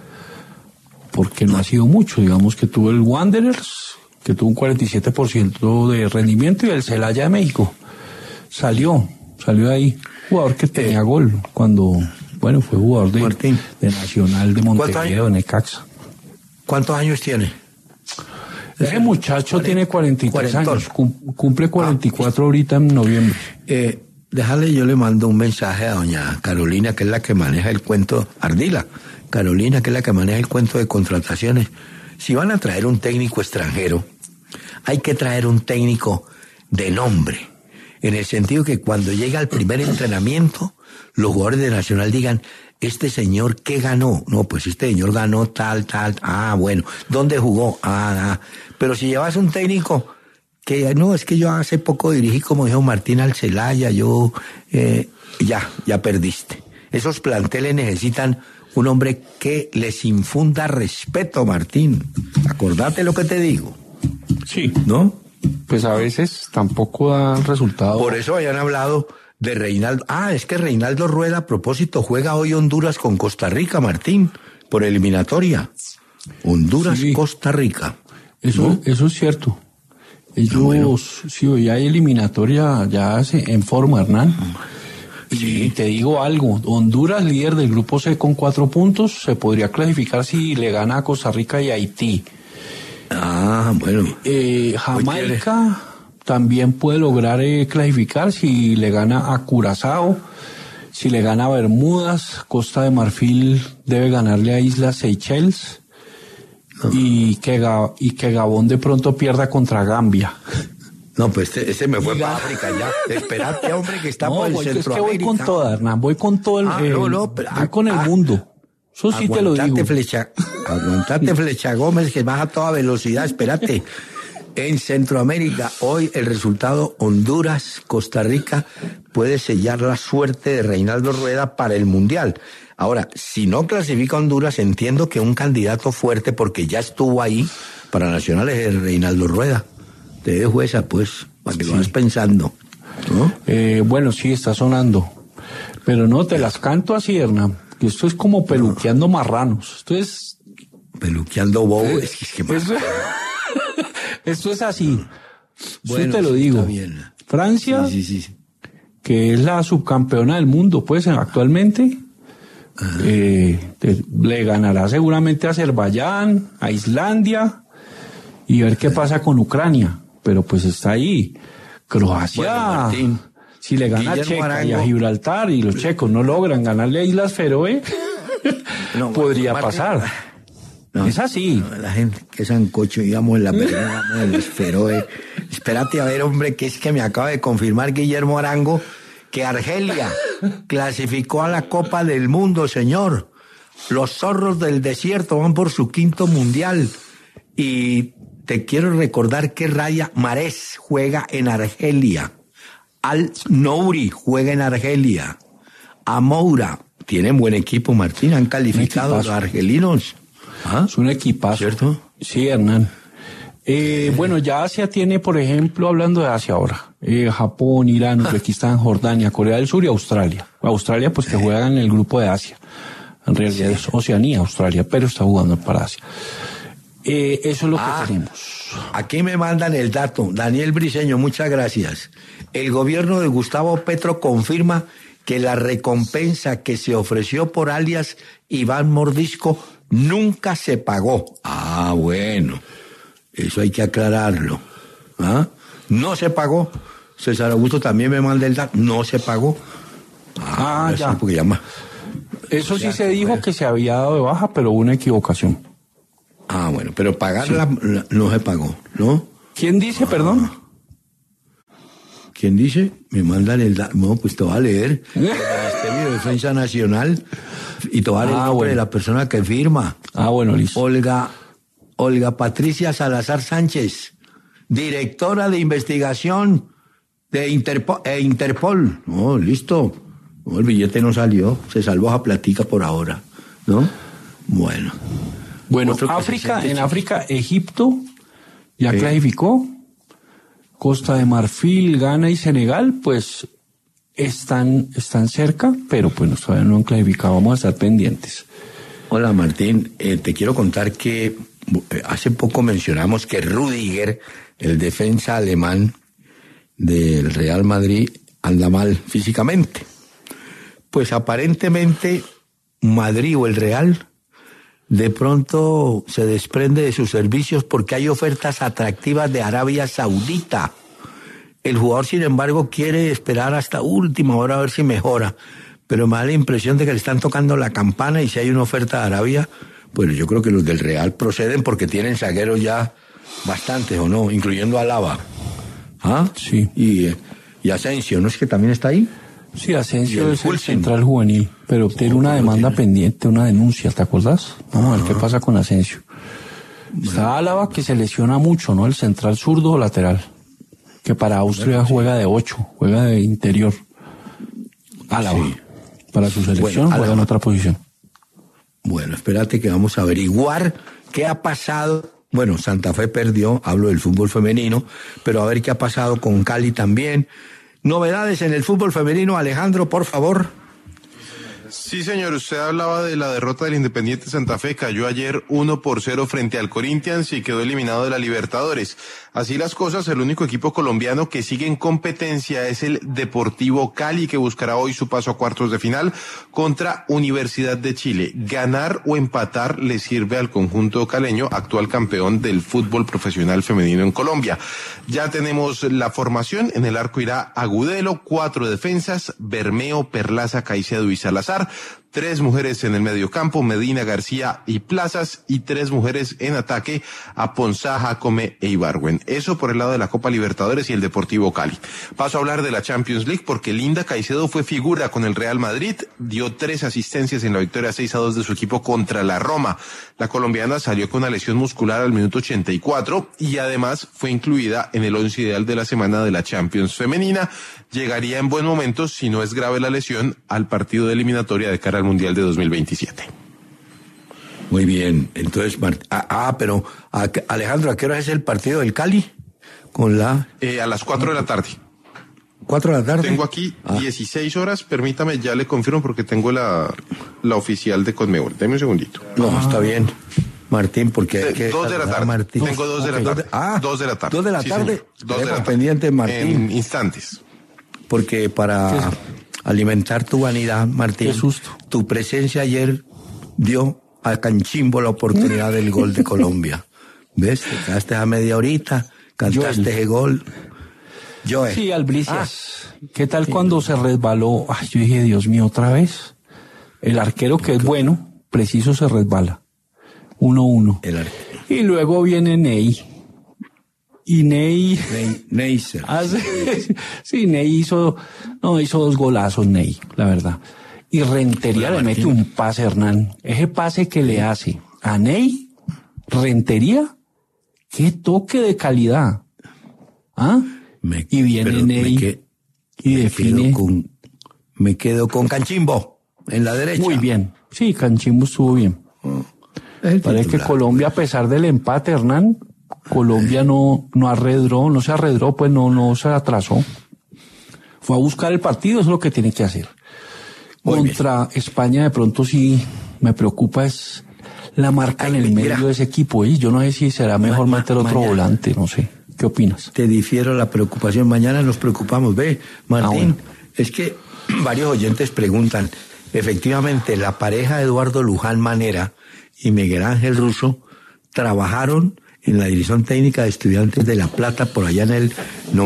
porque no ha sido mucho. Digamos que tuvo el Wanderers, que tuvo un 47% de rendimiento, y el Celaya de México. Salió de ahí. Jugador que tenía gol cuando, fue jugador de Nacional, de Montevideo, de Necaxa. ¿Cuántos años tiene? Ese muchacho tiene 43 años, cumple 44 ahorita en noviembre. Déjale, yo le mando un mensaje a doña Carolina, que es la que maneja el cuento, Ardila, Carolina, que es la que maneja el cuento de contrataciones. Si van a traer un técnico extranjero, hay que traer un técnico de nombre, en el sentido que cuando llega al primer entrenamiento, los jugadores de Nacional digan, ¿este señor qué ganó? No, pues este señor ganó tal. Bueno, ¿dónde jugó? Pero si llevas un técnico que, no, es que yo hace poco dirigí, como dijo Martín, al Celaya, ya perdiste. Esos planteles necesitan un hombre que les infunda respeto, Martín. Acordate lo que te digo. Sí. ¿No? Pues a veces tampoco da resultado. Por eso hayan hablado de Reinaldo. Es que Reinaldo Rueda, a propósito, juega hoy Honduras con Costa Rica, Martín, por eliminatoria. Honduras, sí. Costa Rica. Eso es cierto. Ellos, sí, hoy hay eliminatoria ya en forma, Hernán. Sí. Y te digo algo, Honduras, líder del grupo C con 4 puntos, se podría clasificar si le gana a Costa Rica y Haití. Bueno. Jamaica también puede lograr clasificar si le gana a Curazao, si le gana a Bermudas. Costa de Marfil debe ganarle a Islas Seychelles. Y que Gabón de pronto pierda contra Gambia. No, pues ese me fue para África ya. Esperate, hombre, que está por el Centroamérica. Es que voy con toda, Hernán, voy con todo voy con el mundo. Eso sí te lo digo. Aguantate, Flecha Gómez, que vas a toda velocidad, espérate. En Centroamérica, hoy el resultado Honduras, Costa Rica, puede sellar la suerte de Reinaldo Rueda para el Mundial. Ahora, si no clasifica Honduras, entiendo que un candidato fuerte, porque ya estuvo ahí, para Nacional es Reinaldo Rueda. Te dejo esa, pues, para que lo vas pensando, ¿no? Bueno, sí, está sonando. Pero no, te las canto así, Hernán. Que esto es como peluqueando marranos. Esto es... Peluqueando bobos. Esto es así. Bueno, yo te lo digo. Francia, sí. Que es la subcampeona del mundo, pues, actualmente, le ganará seguramente a Azerbaiyán, a Islandia, y ver qué pasa con Ucrania. Pero pues está ahí. Croacia, Martín, si le gana a Checa y a Gibraltar, y los checos no logran ganarle a Islas Feroe, podría pasar. No, es así. La gente que sancocho, digamos, en la persona de los Feroe. Espérate a ver, hombre, que es que me acaba de confirmar Guillermo Arango que Argelia clasificó a la Copa del Mundo, señor. Los zorros del desierto van por su 5º mundial. Y te quiero recordar que Raya Mahrez juega en Argelia. Al-Nouri juega en Argelia. Amoura. Tienen buen equipo, Martín. Han calificado los argelinos. ¿Ah? Es un equipazo. ¿Cierto? Sí, Hernán. Bueno, ya Asia tiene, por ejemplo, hablando de Asia ahora, Japón, Irán, Uzbekistán, Jordania, Corea del Sur y Australia. Australia, pues que juegan en el grupo de Asia. En realidad es Oceanía, Australia, pero está jugando para Asia. Eso es lo que tenemos. Aquí me mandan el dato. Daniel Briceño, muchas gracias. El gobierno de Gustavo Petro confirma que la recompensa que se ofreció por alias Iván Mordisco nunca se pagó. Ah, bueno. Eso hay que aclararlo. ¿Ah? No se pagó. César Augusto también me manda el dato. No se pagó. Ya. Porque llama. Eso sí se dijo que se había dado de baja, pero hubo una equivocación. Ah, bueno, pero pagarla no se pagó, ¿no? ¿Quién dice, perdón? ¿Quién dice? Me mandan el dato. No, pues te voy a leer. El Ministerio de Defensa Nacional y te voy a leer el nombre de la persona que firma. Bueno, listo. Olga Patricia Salazar Sánchez, directora de investigación de Interpol. No, listo. No, el billete no salió, se salvó a platica por ahora, ¿no? Bueno, en África, Egipto ya clasificó. Costa de Marfil, Ghana y Senegal, pues están cerca, pero pues todavía no han clasificado. Vamos a estar pendientes. Hola Martín, te quiero contar que hace poco mencionamos que Rüdiger, el defensa alemán del Real Madrid, anda mal físicamente. Pues aparentemente Madrid o el Real de pronto se desprende de sus servicios porque hay ofertas atractivas de Arabia Saudita. El jugador, sin embargo, quiere esperar hasta última hora a ver si mejora, pero me da la impresión de que le están tocando la campana y si hay una oferta de Arabia, pues yo creo que los del Real proceden porque tienen zagueros ya bastantes, ¿o no? Incluyendo a Alaba. ¿Ah? Sí. Y Asensio, ¿no es que también está ahí? Sí, Asensio es el central juvenil, pero tiene una demanda pendiente, una denuncia, ¿te acuerdas? Vamos a ver qué pasa con Asensio. Está Álava, que se lesiona mucho, ¿no? El central zurdo o lateral, que para Austria juega de 8, juega de interior. Álava, para su selección juega en otra posición. Bueno, espérate que vamos a averiguar qué ha pasado. Bueno, Santa Fe perdió, hablo del fútbol femenino, pero a ver qué ha pasado con Cali también. Novedades en el fútbol femenino, Alejandro, por favor. Sí, señor, usted hablaba de la derrota del Independiente Santa Fe, cayó ayer 1-0 frente al Corinthians y quedó eliminado de la Libertadores. Así las cosas, el único equipo colombiano que sigue en competencia es el Deportivo Cali, que buscará hoy su paso a cuartos de final contra Universidad de Chile. Ganar o empatar le sirve al conjunto caleño, actual campeón del fútbol profesional femenino en Colombia. Ya tenemos la formación, en el arco irá Agudelo, 4 defensas, Bermeo, Perlaza, Caicedo y Salazar, 3 mujeres en el mediocampo, Medina, García y Plazas, y 3 mujeres en ataque, Aponzá, Jacome e Ibargüen. Eso por el lado de la Copa Libertadores y el Deportivo Cali. Paso a hablar de la Champions League porque Linda Caicedo fue figura con el Real Madrid, dio 3 asistencias en la victoria 6-2 de su equipo contra la Roma. La colombiana salió con una lesión muscular al minuto 84 y además fue incluida en el 11 ideal de la semana de la Champions femenina. Llegaría en buen momento, si no es grave la lesión, al partido de eliminatoria de cara al Mundial de 2027. Muy bien, entonces, pero Alejandro, ¿a qué hora es el partido del Cali? Con la... a las 4 de la tarde. 4 de la tarde. Tengo aquí 16 horas, permítame, ya le confirmo porque tengo la oficial de Conmebol. Deme un segundito. No, está bien, Martín, porque hay que... 2 de la tarde. Martín. Tengo 2 de la tarde. 2 de la tarde. 2 de la tarde. Señor. 2 de la tarde. Pendiente, Martín. En instantes. Porque para alimentar tu vanidad, Martín, qué susto, tu presencia ayer dio a Canchimbo la oportunidad del gol de Colombia. ¿Ves? Te quedaste a media horita, cantaste ese gol. Joel. Sí, Albricias. ¿Qué tal cuando se resbaló? Ay, yo dije, Dios mío, otra vez. El arquero, que es bueno, preciso se resbala. 1-1. Y luego viene Ney. Y Ney Neisser. Sí, Ney hizo 2 golazos, Ney, la verdad. Y Rentería le mete un pase, Hernán. Ese pase que le hace a Ney, Rentería, qué toque de calidad. ¿Ah? Y viene Ney y define. Me quedo con Canchimbo en la derecha. Muy bien. Sí, Canchimbo estuvo bien. Parece que Colombia, a pesar del empate, Hernán, Colombia no se arredró, pues no se atrasó. Fue a buscar el partido, eso es lo que tiene que hacer. Contra España, de pronto sí me preocupa es la marca en el medio de ese equipo. Y yo no sé si será mejor meter otro volante, no sé. ¿Qué opinas? Te difiero la preocupación. Mañana nos preocupamos. Ve, Martín, es que varios oyentes preguntan. Efectivamente, la pareja Eduardo Luján Manera y Miguel Ángel Russo trabajaron en la Dirección Técnica de Estudiantes de La Plata por allá en el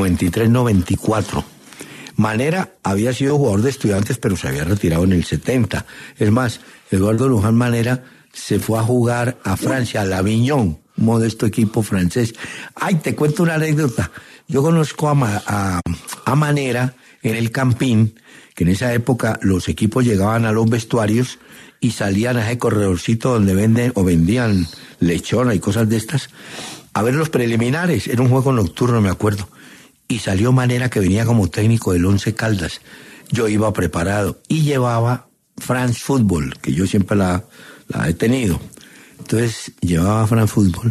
93-94. Manera había sido jugador de Estudiantes, pero se había retirado en el 70. Es más, Eduardo Luján Manera se fue a jugar a Francia, a l'Avignon, modesto equipo francés. Ay, te cuento una anécdota. Yo conozco a Manera en el Campín, que en esa época los equipos llegaban a los vestuarios y salían a ese corredorcito donde vendían lechona y cosas de estas, a ver los preliminares. Era un juego nocturno, me acuerdo. Y salió Manera, que venía como técnico del Once Caldas. Yo iba preparado y llevaba France Football, que yo siempre la he tenido. Entonces llevaba France Football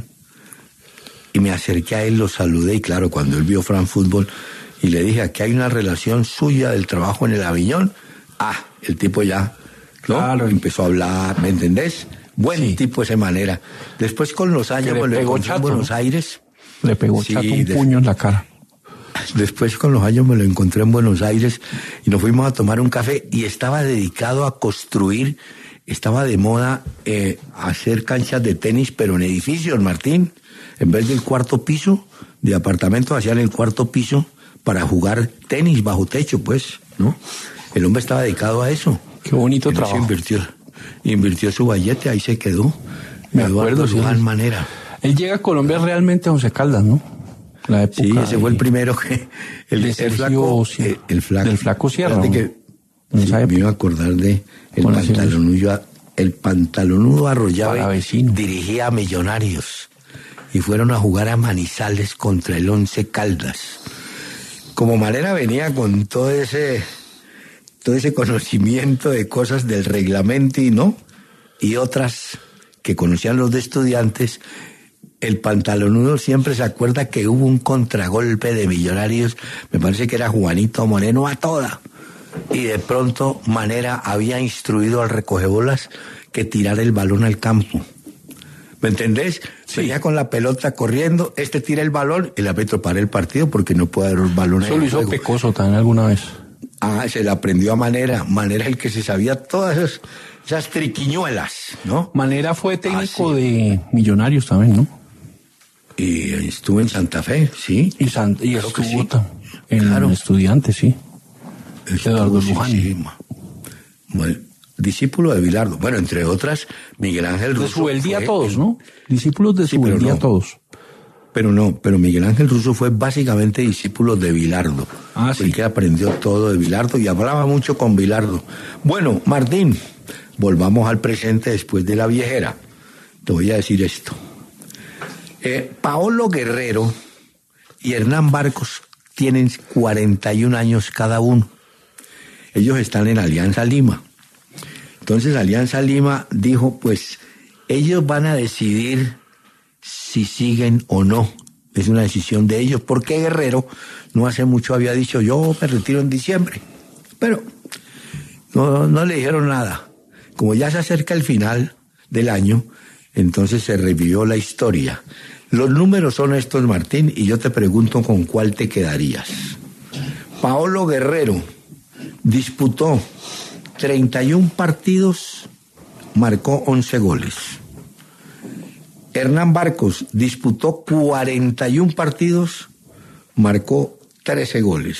y me acerqué a él, lo saludé, y claro, cuando él vio France Football y le dije, aquí hay una relación suya del trabajo en el Aviñón. El tipo ya, ¿no? Claro, empezó a hablar, ¿me entendés? Buen tipo ese Manera. Después con los años me lo encontré en Buenos Aires. Le pegó Chato un puño en la cara. Después con los años me lo encontré en Buenos Aires y nos fuimos a tomar un café y estaba dedicado a construir, estaba de moda hacer canchas de tenis, pero en edificios, Martín. En vez del cuarto piso de apartamentos, hacían el cuarto piso para jugar tenis bajo techo, pues, ¿no? El hombre estaba dedicado a eso. Qué bonito trabajo. Invirtió su billete, ahí se quedó. Me acuerdo, de Luján Manera. Él llega a Colombia realmente a Once Caldas, ¿no? La época. Sí, ese fue el primero que... El flaco Sierra. Me iba a acordar de el pantalonudo Arroyave. Dirigía a Millonarios y fueron a jugar a Manizales contra el Once Caldas. Como Manera venía con todo ese conocimiento de cosas del reglamento y otras que conocían los de Estudiantes, el pantalonudo siempre se acuerda que hubo un contragolpe de Millonarios, me parece que era Juanito Moreno a toda, y de pronto Manera había instruido al recogebolas que tirara el balón al campo. ¿Me entendés? Sí. Venía con la pelota corriendo, tira el balón, el árbitro para el partido porque no puede dar un balón. Eso lo hizo Pecoso también alguna vez. Se le aprendió a Manera. Manera el que se sabía todas esas triquiñuelas, ¿no? Manera fue técnico de Millonarios también, ¿no? Y estuvo en Santa Fe, sí. Y estuvo en Estudiantes, sí. Eduardo Luján. Sí. Bueno, discípulo de Bilardo. Bueno, entre otras, Miguel Ángel Russo. De Subeldía todos, ¿no? Discípulos de Subeldía todos. Pero Miguel Ángel Russo fue básicamente discípulo de Bilardo. Sí. Que aprendió todo de Bilardo y hablaba mucho con Bilardo. Bueno, Martín, volvamos al presente después de la viejera. Te voy a decir esto. Paolo Guerrero y Hernán Barcos tienen 41 años cada uno. Ellos están en Alianza Lima. Entonces Alianza Lima dijo, pues ellos van a decidir si siguen o no. Es una decisión de ellos, porque Guerrero no hace mucho había dicho, yo me retiro en diciembre. Pero no le dijeron nada. Como ya se acerca el final del año, entonces se revivió la historia. Los números son estos, Martín, y yo te pregunto con cuál te quedarías. Paolo Guerrero disputó 31 partidos, marcó 11 goles. Hernán Barcos disputó 41 partidos, marcó 13 goles.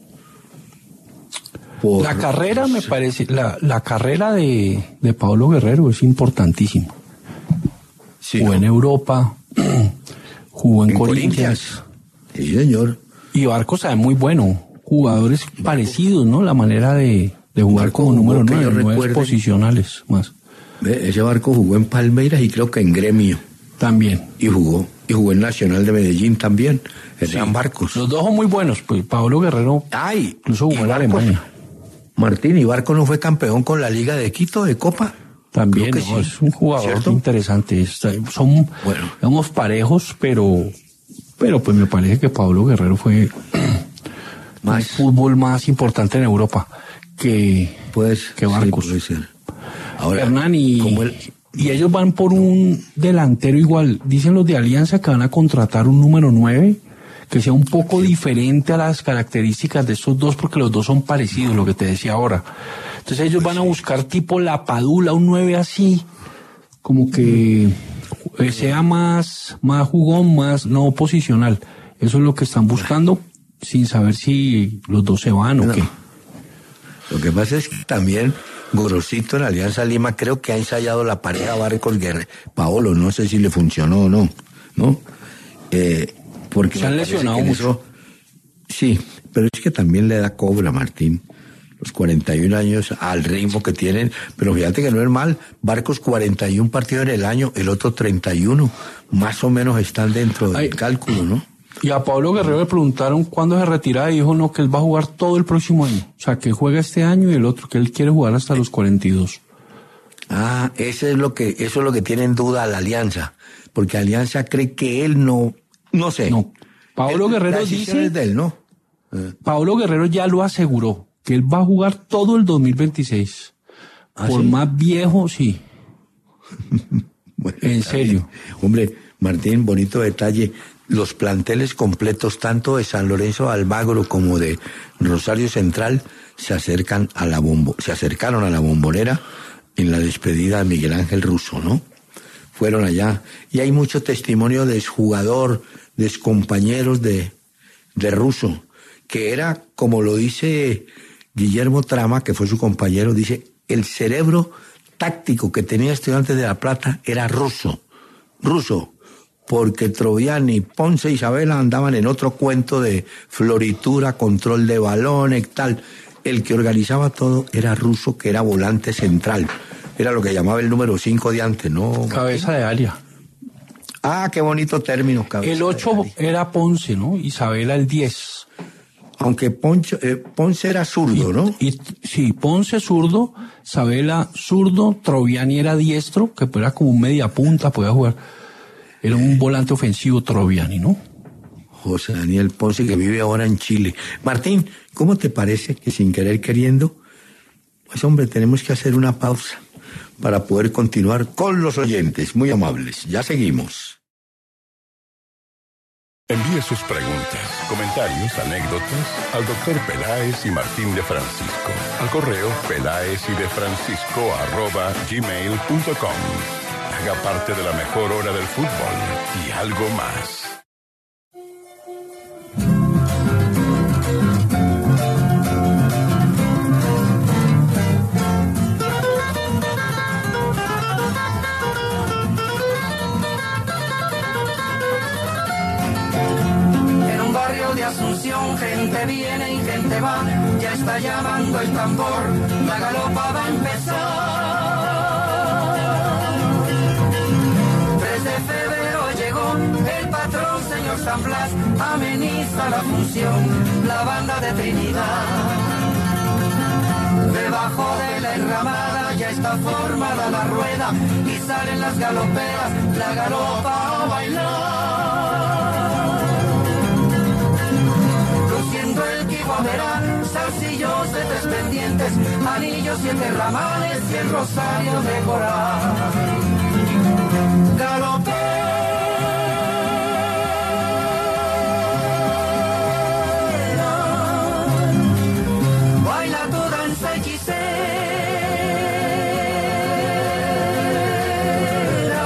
La carrera, me parece, la carrera de Paolo Guerrero es importantísima. Sí, jugó en Europa, jugó en Corinthians. Sí, señor. Y Barcos también muy bueno. Jugadores parecidos, ¿no? La manera de jugar Barco como número jugó, que 9, yo 9 recuerde. posicionales más. Ese Barco jugó en Palmeiras y creo que en Gremio. También. Y jugó en Nacional de Medellín también. Eran Sí. Barcos. Los dos son muy buenos. Pues Pablo Guerrero Ay, incluso jugó y en la Barcos, Alemania. Martín, ¿y Barco no fue campeón con la Liga de Quito de Copa? También, Creo que ¿no? sí. Es un jugador ¿Cierto? interesante. Son, Bueno. digamos, parejos, pero pues me parece que Pablo Guerrero fue Más. el fútbol más importante en Europa que Pues, Barcos. sí, puede ser. Ahora, Hernán, como y ellos van por un delantero igual. Dicen los de Alianza que van a contratar un número 9 que sea un poco diferente a las características de estos dos, porque los dos son parecidos, lo que te decía ahora. Entonces ellos van a buscar tipo la Padula, un 9 así, como que sea más jugón, más no posicional. Eso es lo que están buscando, sin saber si los dos se van o No. qué. Lo que pasa es que también Gorosito en Alianza Lima creo que ha ensayado la pareja Barcos Guerrero. Paolo, no sé si le funcionó o no, ¿no? Porque Se han me parece lesionado que en mucho. eso- sí, pero es que también le da cobra, Martín. Los 41 años al ritmo que tienen, pero fíjate que no es mal. Barcos 41 partidos en el año, el otro 31. Más o menos están dentro del Ay. cálculo, ¿no? Y a Pablo Guerrero le preguntaron cuándo se retira y dijo no, que él va a jugar todo el próximo año. O sea, que juega este año y el otro, que él quiere jugar hasta los 42. Ah, eso es lo que tiene en duda la Alianza, porque Alianza cree que él no sé. No. Pablo Guerrero la decisión dice, es de él, ¿no? Pablo Guerrero ya lo aseguró, que él va a jugar todo el 2026. ¿Ah, Por sí? más viejo, sí. Bueno, En está serio. bien. Hombre, Martín, bonito detalle. Los planteles completos, tanto de San Lorenzo de Almagro como de Rosario Central, se acercaron a la Bombonera en la despedida de Miguel Ángel Russo, ¿no? Fueron allá. Y hay mucho testimonio de exjugador, de excompañeros de Russo, que era, como lo dice Guillermo Trama, que fue su compañero, dice, el cerebro táctico que tenía Estudiantes de La Plata era Russo, porque Troviani, Ponce e Isabela andaban en otro cuento de floritura, control de balones, tal. El que organizaba todo era Russo, que era volante central. Era lo que llamaba el número 5 de antes, ¿no? Cabeza de área. Ah, qué bonito término, cabeza El de 8 área. era Ponce, ¿no? Isabela el 10. Aunque Ponce era zurdo, ¿no? Y sí, Ponce zurdo, Isabela zurdo, Troviani era diestro, que era como un media punta, podía jugar. Era un volante ofensivo Troviani, ¿no? José Daniel Ponce, que vive ahora en Chile. Martín, ¿cómo te parece que sin querer queriendo, pues hombre, tenemos que hacer una pausa para poder continuar con los oyentes, muy amables? Ya seguimos. Envíe sus preguntas, comentarios, anécdotas al doctor Peláez y Martín de Francisco al correo pelaezyDeFrancisco@gmail.com. Haga parte de la mejor hora del fútbol y algo más. En un barrio de Asunción, gente viene y gente va, ya está llamando el tambor, la galopa va a empezar. 3 de febrero llegó el patrón, señor San Blas, ameniza la función, la banda de Trinidad. Debajo de la enramada ya está formada la rueda y salen las galoperas, la galopa a bailar. Luciendo el quiboderá, zarcillos de 3 pendientes, anillos 7 ramales y el rosario de coral. Galopera, baila tu danza hechicera.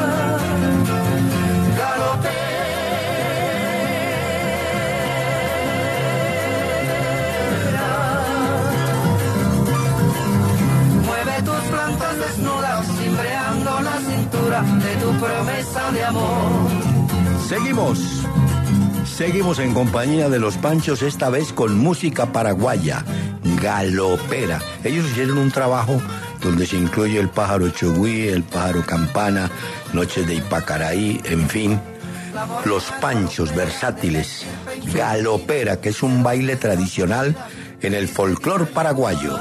Mueve tus plantas desnudas, cimbreando la cintura de tu promesa de amor. Seguimos. Seguimos en compañía de los Panchos, esta vez con música paraguaya, galopera. Ellos hicieron un trabajo donde se incluye el pájaro chogüí, el pájaro campana, Noches de Ipacaraí, en fin. Los Panchos versátiles, galopera, que es un baile tradicional en el folclor paraguayo.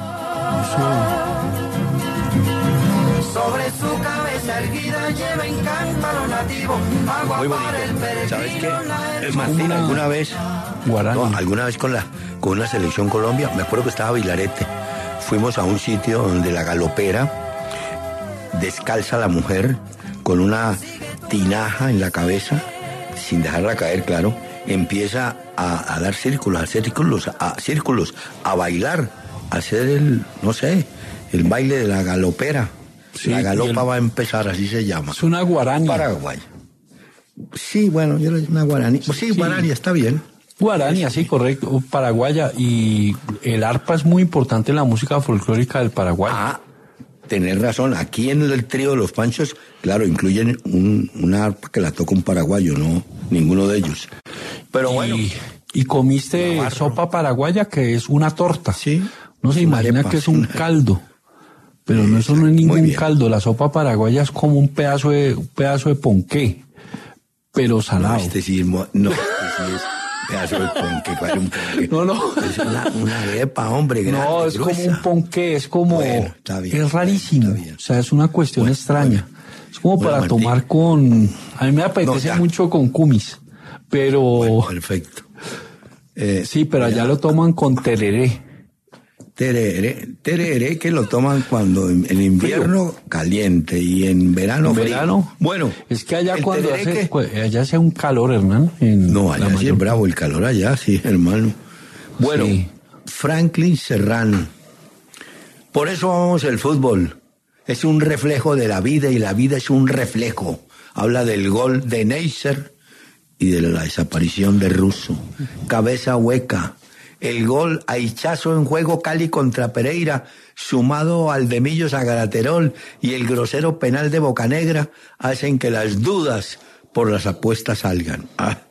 Sobre su cabeza erguida lleva encanto a lo nativo. Muy bonito. ¿Sabes qué? Martín, alguna vez con una selección Colombia, me acuerdo que estaba Vilarete. Fuimos a un sitio donde la galopera descalza a la mujer con una tinaja en la cabeza, sin dejarla caer, claro, empieza a dar círculos, a bailar, a hacer el baile de la galopera. Sí, la galopa va a empezar, así se llama. Es una guarania. Paraguay. Sí, bueno, yo una guarania. Pues sí, guarania, está bien. Guarania, sí, correcto, paraguaya. Y el arpa es muy importante en la música folclórica del Paraguay. Ah, tenés razón. Aquí en el trío de los Panchos, claro, incluyen una arpa que la toca un paraguayo, no ninguno de ellos. Pero bueno. Y comiste sopa paraguaya, que es una torta. Sí. No se imagina que es un caldo. Pero no, eso no es ningún caldo. La sopa paraguaya es como un pedazo de ponqué, pero salado. Este sí es pedazo de ponqué. Un ponqué. No. Es una arepa, hombre, grande, no, es gruesa. como un ponqué, es como... Bueno, está bien, es rarísimo. está bien. O sea, es una cuestión extraña. Bueno. Es como para Martín. tomar con... A mí me apetece mucho con kumis, pero... Bueno, perfecto. Sí, pero allá lo toman con tereré. Tereré que lo toman cuando en invierno caliente y en verano frío. Bueno, es que allá cuando allá hace un calor, Hernán. No, allá sí es bravo el calor allá, sí, hermano. Bueno, sí. Franklin Serrano. Por eso vamos al fútbol. Es un reflejo de la vida y la vida es un reflejo. Habla del gol de Neisser y de la desaparición de Russo. Cabeza hueca. El gol a Hichazo en juego Cali contra Pereira, sumado al de Millos a Garaterol y el grosero penal de Bocanegra, hacen que las dudas por las apuestas salgan.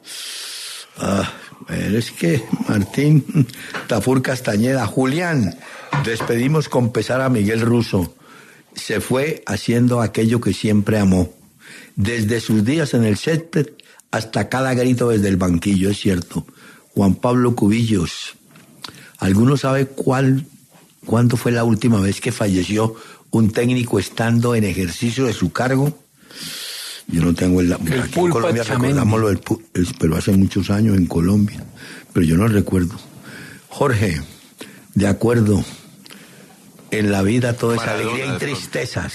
Pero es que, Martín, Tafur Castañeda, Julián, despedimos con pesar a Miguel Russo. Se fue haciendo aquello que siempre amó. Desde sus días en el césped hasta cada grito desde el banquillo, es cierto. Juan Pablo Cubillos. ¿Alguno sabe cuándo fue la última vez que falleció un técnico estando en ejercicio de su cargo? Yo no tengo aquí en Colombia recordamos lo del pero hace muchos años en Colombia, pero yo no recuerdo. Jorge, de acuerdo. En la vida todo es alegría y tristezas.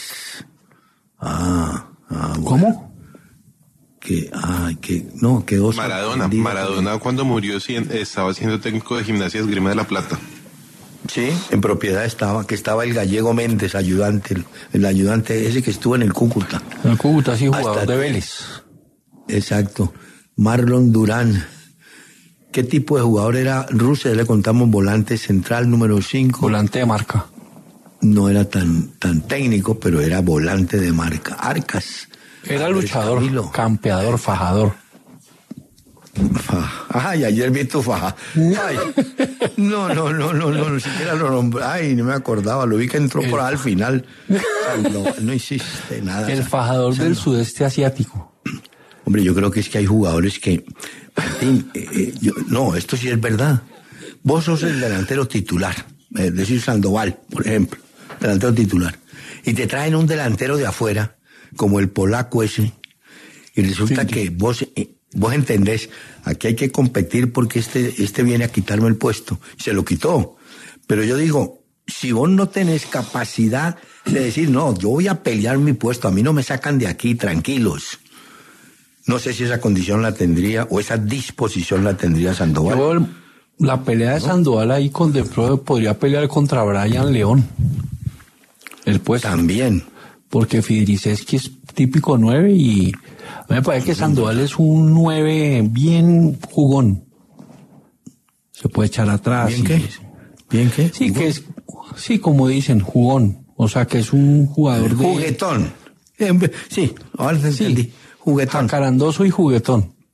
Bueno. ¿Cómo? Que oso. Maradona cuando murió estaba siendo técnico de Gimnasia Esgrima de La Plata. Sí, en propiedad estaba el gallego Méndez, ayudante, el ayudante ese que estuvo en el Cúcuta. En el Cúcuta, sí, jugador de Vélez. Exacto. Marlon Durán. ¿Qué tipo de jugador era Russo? Le contamos volante central número 5. Volante de marca. No era tan técnico, pero era volante de marca. Arcas. Era luchador, campeador, fajador. Ay, ayer vi tu faja. Ay, no, ni siquiera lo nombré. Ay, no me acordaba, lo vi que entró por ahí al final. No hiciste nada. El fajador del sudeste asiático. Hombre, yo creo que es que hay jugadores que... Martín, esto sí es verdad. Vos sos el delantero titular, es decir, Sandoval, por ejemplo, delantero titular. Y te traen un delantero de afuera, como el polaco ese, y resulta que vos entendés, aquí hay que competir porque este viene a quitarme el puesto. Se lo quitó. Pero yo digo, si vos no tenés capacidad de decir, no, yo voy a pelear mi puesto, a mí no me sacan de aquí, tranquilos. No sé si esa condición la tendría o esa disposición la tendría Sandoval. La pelea de Sandoval ahí con De Pro podría pelear contra Brian León. El puesto. También. Porque Fidriceski es típico 9 y a mí me parece que Sandoval es un 9 bien jugón. Se puede echar atrás. ¿Bien qué? ¿Bien qué? Sí, que es, sí, como dicen, jugón. O sea, que es un jugador de... Juguetón. Sí, ahora te entendí. Juguetón. Jacarandoso y juguetón.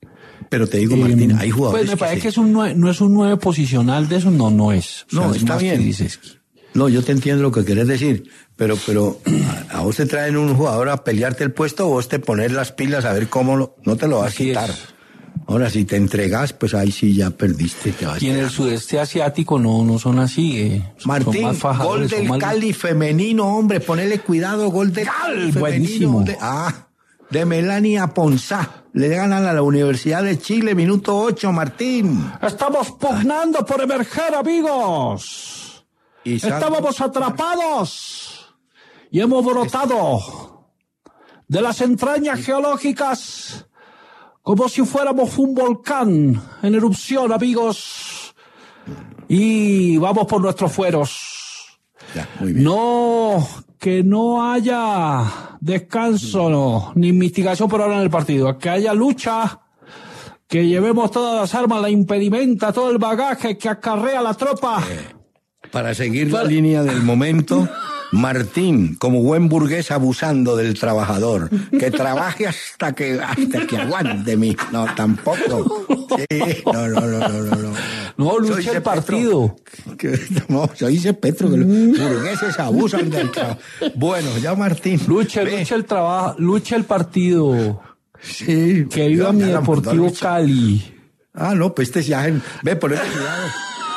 Pero te digo, Martín, hay jugadores pues me parece que no es un 9 posicional de eso, no es. No, es está más bien. que dices. No, yo te entiendo lo que querés decir, pero a vos te traen un jugador a pelearte el puesto, vos te pones las pilas a ver cómo no te lo vas a quitar. Ahora, si te entregas, pues ahí sí ya perdiste. Y en el sudeste asiático no son así. Martín, son más fajadores, gol del Cali femenino, hombre, ponele cuidado, gol del Cali buenísimo. De Melania Ponzá. Le ganan a la Universidad de Chile, minuto 8, Martín. Estamos pugnando por emerger, amigos. Estábamos atrapados y hemos brotado de las entrañas geológicas como si fuéramos un volcán en erupción, amigos. Y vamos por nuestros fueros. Ya, muy bien. No, que no haya descanso ni mitigación por ahora en el partido. Que haya lucha, que llevemos todas las armas, la impedimenta, todo el bagaje que acarrea la tropa. Para seguir la línea del momento, Martín, como buen burgués abusando del trabajador, que trabaje hasta que aguante mi. No, tampoco. Sí, no. No, lucha el partido. No, dice Petro que los burgueses abusan del trabajo. Bueno, ya Martín. Lucha el trabajo, lucha el partido. Sí. Que viva mi Deportivo Cali. No, pues ya, por eso cuidado.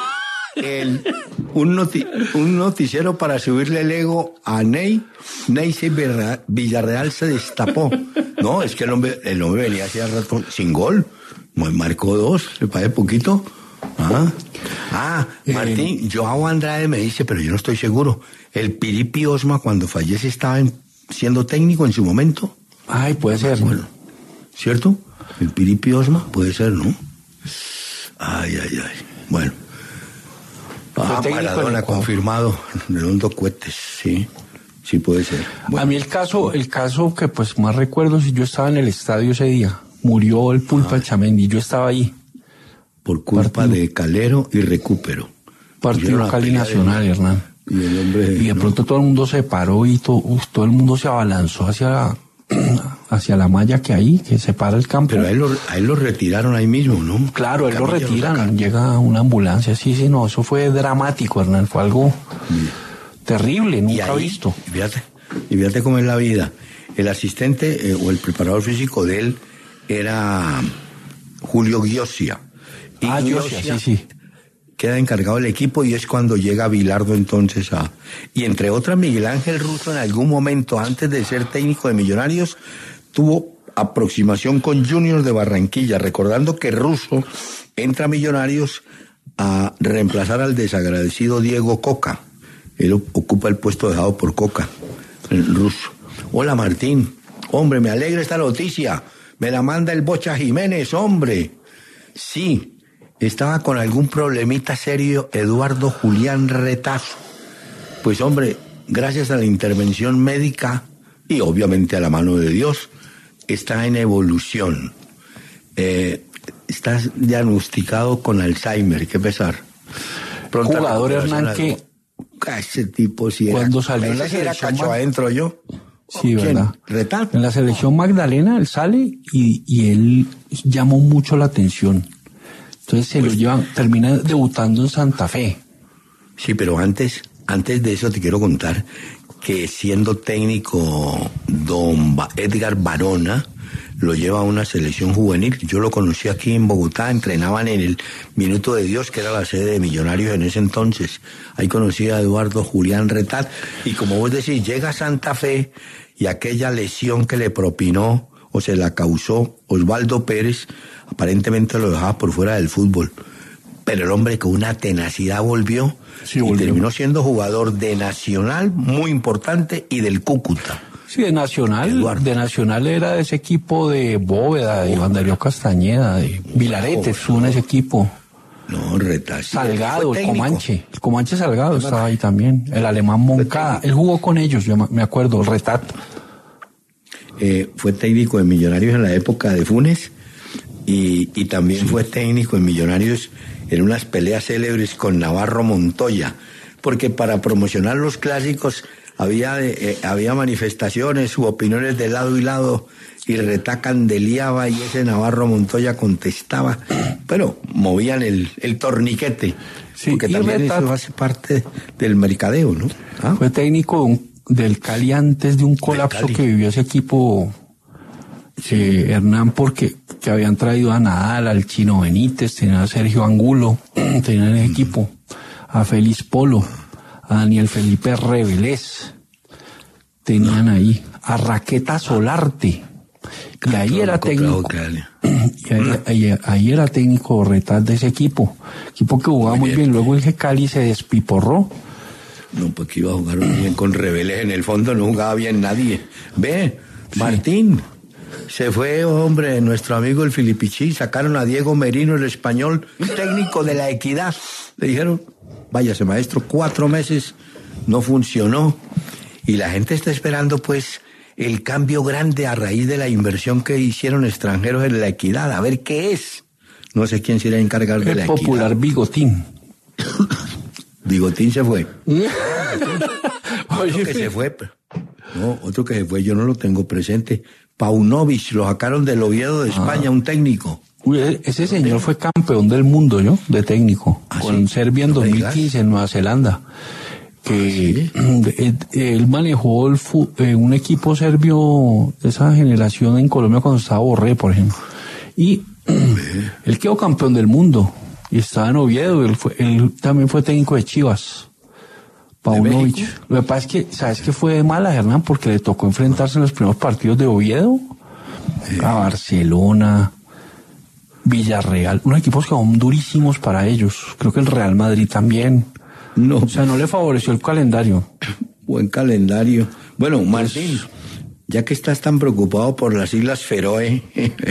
Un noticiero para subirle el ego a Ney Villarreal se destapó. No, es que el hombre venía hacía rato sin gol. Marcó 2, le parece poquito. Martín, Joao Andrade me dice, pero yo no estoy seguro. El Piripi Osma cuando fallece estaba siendo técnico en su momento. Ay, puede ser. Bueno, ¿cierto? El Piripi Osma puede ser, ¿no? Ay. Bueno. Maradona confirmado, Redondo Cohetes, sí puede ser. Bueno. A mí el caso que pues más recuerdo si yo estaba en el estadio ese día, murió el Pulpa Chamendi, yo estaba ahí. Por culpa de Calero y Recupero. Partido Cali Nacional, Hernán. Y el hombre... Y de pronto todo el mundo se paró y todo el mundo se abalanzó hacia la malla que separa el campo. Pero a él lo retiraron ahí mismo, ¿no? Claro, él lo retiran, llega una ambulancia, sí, no, eso fue dramático, Hernán, fue algo terrible, nunca visto. Y fíjate cómo es la vida. El asistente o el preparador físico de él era Julio Giosia. Giosia, sí. Queda encargado del equipo y es cuando llega Bilardo entonces y entre otras Miguel Ángel Russo en algún momento antes de ser técnico de Millonarios tuvo aproximación con Junior de Barranquilla, recordando que Russo entra a Millonarios a reemplazar al desagradecido Diego Coca. Él ocupa el puesto dejado por Coca, el Russo. Hola Martín, hombre, me alegra esta noticia, me la manda el Bocha Jiménez, hombre. Sí. Estaba con algún problemita serio Eduardo Julián Retazo. Pues hombre, gracias a la intervención médica y obviamente a la mano de Dios, está en evolución. Está diagnosticado con Alzheimer, qué pesar. Pronto jugador Hernán que... Ese tipo sí era... Cuando salió en la selección... cacho adentro yo. Sí, ¿verdad? ¿Retazo? En la selección Magdalena él sale y él llamó mucho la atención. Entonces se lo llevan, termina debutando en Santa Fe. Sí, pero antes de eso te quiero contar que siendo técnico don Edgar Barona lo lleva a una selección juvenil. Yo lo conocí aquí en Bogotá, entrenaban en el Minuto de Dios, que era la sede de Millonarios en ese entonces. Ahí conocí a Eduardo Julián Retat y como vos decís, llega a Santa Fe y aquella lesión que le propinó o se la causó Osvaldo Pérez, aparentemente lo dejaba por fuera del fútbol, pero el hombre con una tenacidad volvió y terminó siendo jugador de Nacional, muy importante, y del Cúcuta. Sí, de Nacional era de ese equipo de Bóveda, de Iván Darío Castañeda, de Vilarete, estuvo en ese equipo. No, Retas. Salgado, el Comanche Salgado estaba ahí también, el alemán Moncada, él jugó con ellos, yo me acuerdo, Retat. Fue técnico de Millonarios en la época de Funes y también fue técnico en Millonarios en unas peleas célebres con Navarro Montoya, porque para promocionar los clásicos había manifestaciones, sus opiniones de lado y lado, y Retá candeleaba y ese Navarro Montoya contestaba, pero movían el torniquete, sí, porque también Retá eso hace parte del mercadeo, ¿no? ¿Ah? Fue técnico del Cali antes de un colapso que vivió ese equipo, Hernán, porque que habían traído a Nadal, al Chino Benítez, tenían a Sergio Angulo, tenían el equipo, a Félix Polo, a Daniel Felipe Revelés, tenían ahí a Raqueta Solarte, y ahí era técnico, ahí era técnico Retá de ese equipo que jugaba muy bien. Luego el Cali se despiporró. No, pues que iba a jugar muy bien con Revelés, en el fondo no jugaba bien nadie. Ve, Martín, se fue, hombre, nuestro amigo el Filipichí, sacaron a Diego Merino, el español, técnico de la Equidad. Le dijeron, váyase maestro, 4 meses, no funcionó. Y la gente está esperando, pues, el cambio grande a raíz de la inversión que hicieron extranjeros en la Equidad. A ver qué es. No sé quién se irá a encargar de la Equidad. El popular Bigotín. Bigotín se fue. Otro que se fue. No, otro que se fue, yo no lo tengo presente. Paunovic, lo sacaron del Oviedo de España, un técnico. Uy, ese señor fue campeón del mundo, ¿yo? De técnico. Con Serbia en 2015 en Nueva Zelanda. Que él manejó un equipo serbio de esa generación en Colombia cuando estaba Borré, por ejemplo. Y él quedó campeón del mundo. Y estaba en Oviedo, él también fue técnico de Chivas. Paunovic. Lo que pasa es que, ¿sabes qué fue de mala, Hernán? Porque le tocó enfrentarse en los primeros partidos de Oviedo a Barcelona, Villarreal, unos equipos que son durísimos para ellos. Creo que el Real Madrid también. No. O sea, no le favoreció el calendario. Buen calendario. Bueno, Martín, ya que estás tan preocupado por las Islas Feroe,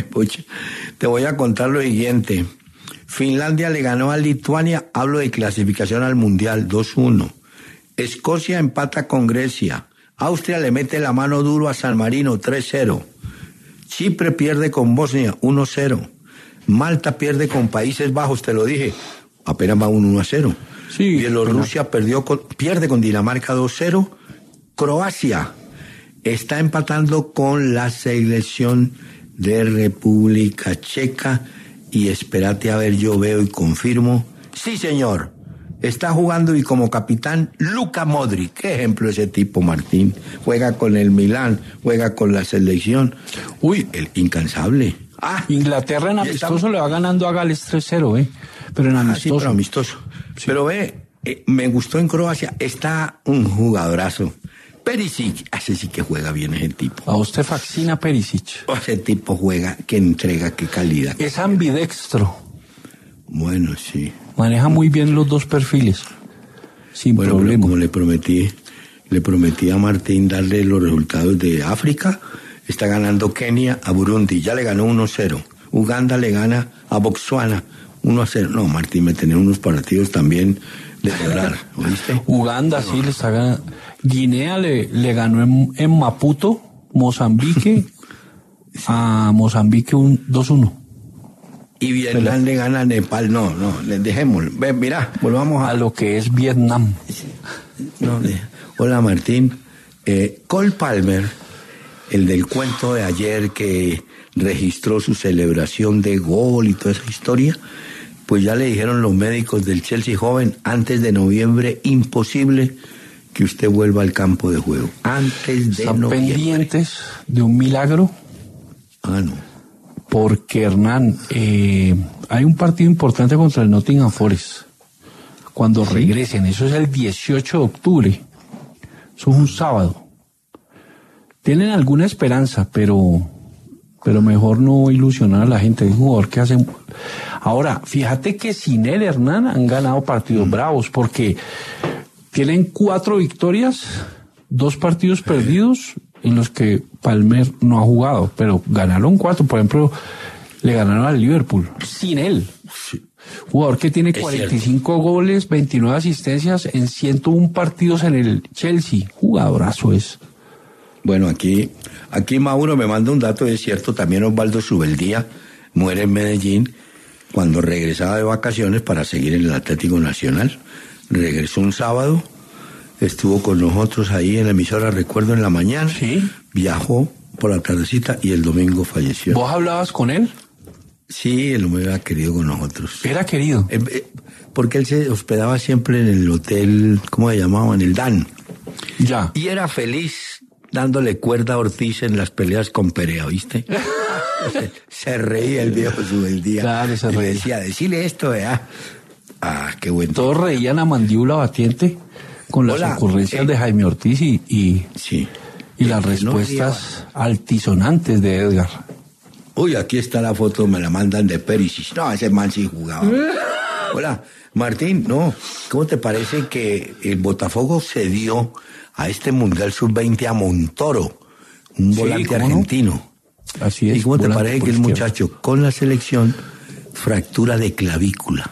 te voy a contar lo siguiente. Finlandia le ganó a Lituania, hablo de clasificación al Mundial, 2-1. Escocia empata con Grecia. Austria le mete la mano duro a San Marino, 3-0. Chipre pierde con Bosnia, 1-0. Malta pierde con Países Bajos, te lo dije, apenas va 1-0. Sí, Bielorrusia pierde con Dinamarca 2-0. Croacia está empatando con la selección de República Checa. Y espérate a ver, yo veo y confirmo. Sí, señor. Está jugando y como capitán Luka Modric. Qué ejemplo ese tipo, Martín. Juega con el Milán, juega con la selección. Uy, el incansable. Inglaterra en amistoso le va ganando a Gales 3-0, Pero en amistoso. Sí, pero amistoso. Sí. Pero me gustó en Croacia. Está un jugadorazo. Perisic, ese sí que juega bien ese tipo. ¿A usted fascina Perisic? Ese tipo juega, que entrega, qué calidad. Es ambidextro. Bueno, sí. Maneja muy bien los dos perfiles. Sin problema. Como le prometí a Martín darle los resultados de África, está ganando Kenia a Burundi, ya le ganó 1-0. Uganda le gana a Botswana 1-0. No, Martín, me tenía unos partidos también de llorar, ¿oíste? Uganda sí le está ganando. Guinea le ganó en Maputo, Mozambique, a Mozambique 2-1. Y Vietnam le gana a Nepal. No, les dejemos. Ven, mira, volvamos a lo que es Vietnam. Hola, Martín. Cole Palmer, el del cuento de ayer que registró su celebración de gol y toda esa historia, pues ya le dijeron los médicos del Chelsea joven, antes de noviembre, imposible que usted vuelva al campo de juego. Antes de ¿Están noviembre. Pendientes de un milagro? No. Porque, Hernán, hay un partido importante contra el Nottingham Forest. Cuando regresen, eso es el 18 de octubre. Eso es un sábado. Tienen alguna esperanza, pero mejor no ilusionar a la gente. Es un jugador que hace... Ahora, fíjate que sin él, Hernán, han ganado partidos bravos, porque tienen 4 victorias, 2 partidos perdidos, en los que Palmer no ha jugado, pero ganaron 4. Por ejemplo, le ganaron al Liverpool, sin él. Sí. Jugador que tiene 45 goles, 29 asistencias en 101 partidos en el Chelsea. Jugadorazo es. Bueno, aquí Mauro me manda un dato, es cierto, también Osvaldo Subeldía muere en Medellín cuando regresaba de vacaciones para seguir en el Atlético Nacional. Regresó un sábado estuvo con nosotros ahí en la emisora, recuerdo, en la mañana. Sí. Viajó por la tardecita y el domingo falleció. ¿Vos hablabas con él? Sí, el hombre era querido con nosotros. Era querido. Porque él se hospedaba siempre en el hotel, ¿cómo se llamaban? El Dan. Ya. Y era feliz dándole cuerda a Ortiz en las peleas con Perea, ¿viste? Se reía el viejo Subeldía. Claro, se reía. Y decía, decile esto, ¿verdad? Ah, qué bueno. Todos reían a mandíbula batiente con las ocurrencias de Jaime Ortiz y las respuestas altisonantes de Edgar. Uy, aquí está la foto, me la mandan de Perisic. No, ese man sí jugaba. Hola, Martín, no, ¿cómo te parece que el Botafogo cedió a este Mundial Sub-20 a Montoro, un volante argentino? Así es. ¿Y cómo te parece que el muchacho con la selección fractura de clavícula?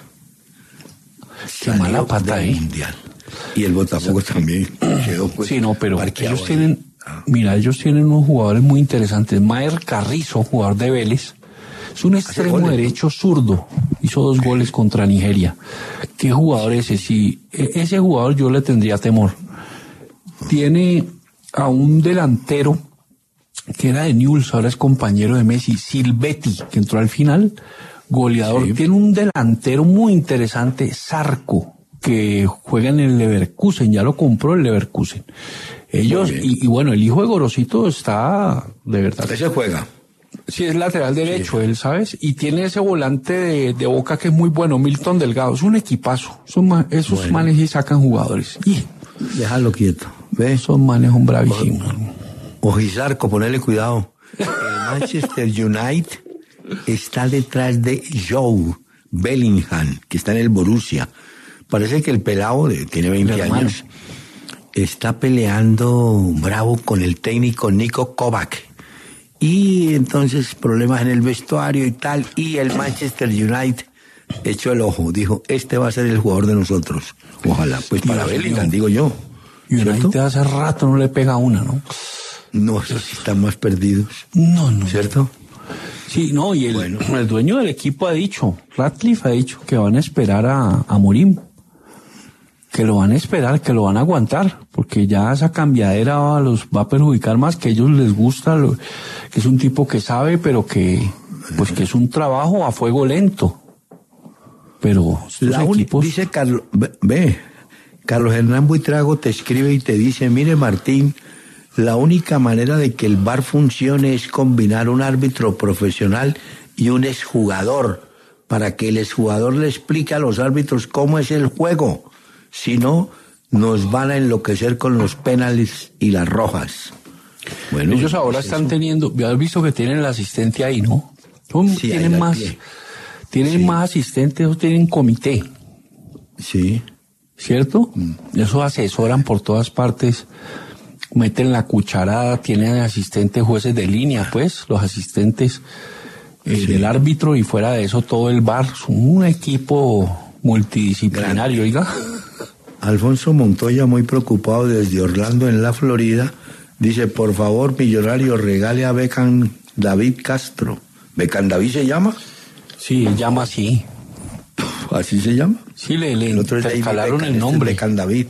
Qué mala pata, Mundial. Y el Botafogo también quedó pues, sí, no, pero ellos tienen, ellos tienen unos jugadores muy interesantes. Maher Carrizo, jugador de Vélez, es un extremo derecho zurdo, hizo 2 goles contra Nigeria. ¿Qué jugador es ese? Sí, ese jugador yo le tendría temor. Tiene a un delantero que era de Newell's, ahora es compañero de Messi, Silvetti, que entró al final, goleador. Sí. Tiene un delantero muy interesante, Zarco, que juega en el Leverkusen, ya lo compró el Leverkusen. Ellos, y bueno, el hijo de Gorosito está, de verdad. ¿Ese juega? Sí, es lateral derecho, él, ¿sabes? Y tiene ese volante de Boca que es muy bueno, Milton Delgado. Es un equipazo. Esos manes sí sacan jugadores. Déjalo quieto. ¿Ve? Esos manes son bravísimos. Ojizarco, ponele cuidado. El Manchester United está detrás de Joe Bellingham, que está en el Borussia. Parece que el pelado, tiene 20 años, está peleando bravo con el técnico Niko Kovac. Y entonces problemas en el vestuario y tal, y el Manchester United echó el ojo, dijo, este va a ser el jugador de nosotros. Ojalá, pues para Bellingham, digo yo. United hace rato no le pega una, ¿no? No, esos sí están más perdidos. No. ¿Cierto? Sí, no, y el dueño del equipo ha dicho, Ratcliffe ha dicho que van a esperar a Mourinho. Que lo van a esperar, que lo van a aguantar, porque ya esa cambiadera los va a perjudicar más, que a ellos les gusta, que es un tipo que sabe, pero que es un trabajo a fuego lento. Pero equipos... Dice Carlos Hernán Buitrago te escribe y te dice, mire Martín, la única manera de que el VAR funcione es combinar un árbitro profesional y un exjugador, para que el exjugador le explique a los árbitros cómo es el juego. Si no, nos van a enloquecer con los penales y las rojas. Bueno, ellos ahora están teniendo, has visto que tienen el asistente ahí, ¿no? Sí, tienen más asistentes, tienen comité. Sí. ¿Cierto? Eso asesoran por todas partes, meten la cucharada, tienen asistentes, jueces de línea, pues, los asistentes del árbitro, y fuera de eso todo el VAR, son un equipo multidisciplinario, oiga. Alfonso Montoya, muy preocupado desde Orlando, en la Florida, dice, por favor, Millonario, regale a Beckham David Castro. ¿Beckham David se llama? Sí, llama así. ¿Así se llama? Sí, le intercalaron el nombre. Beckham David.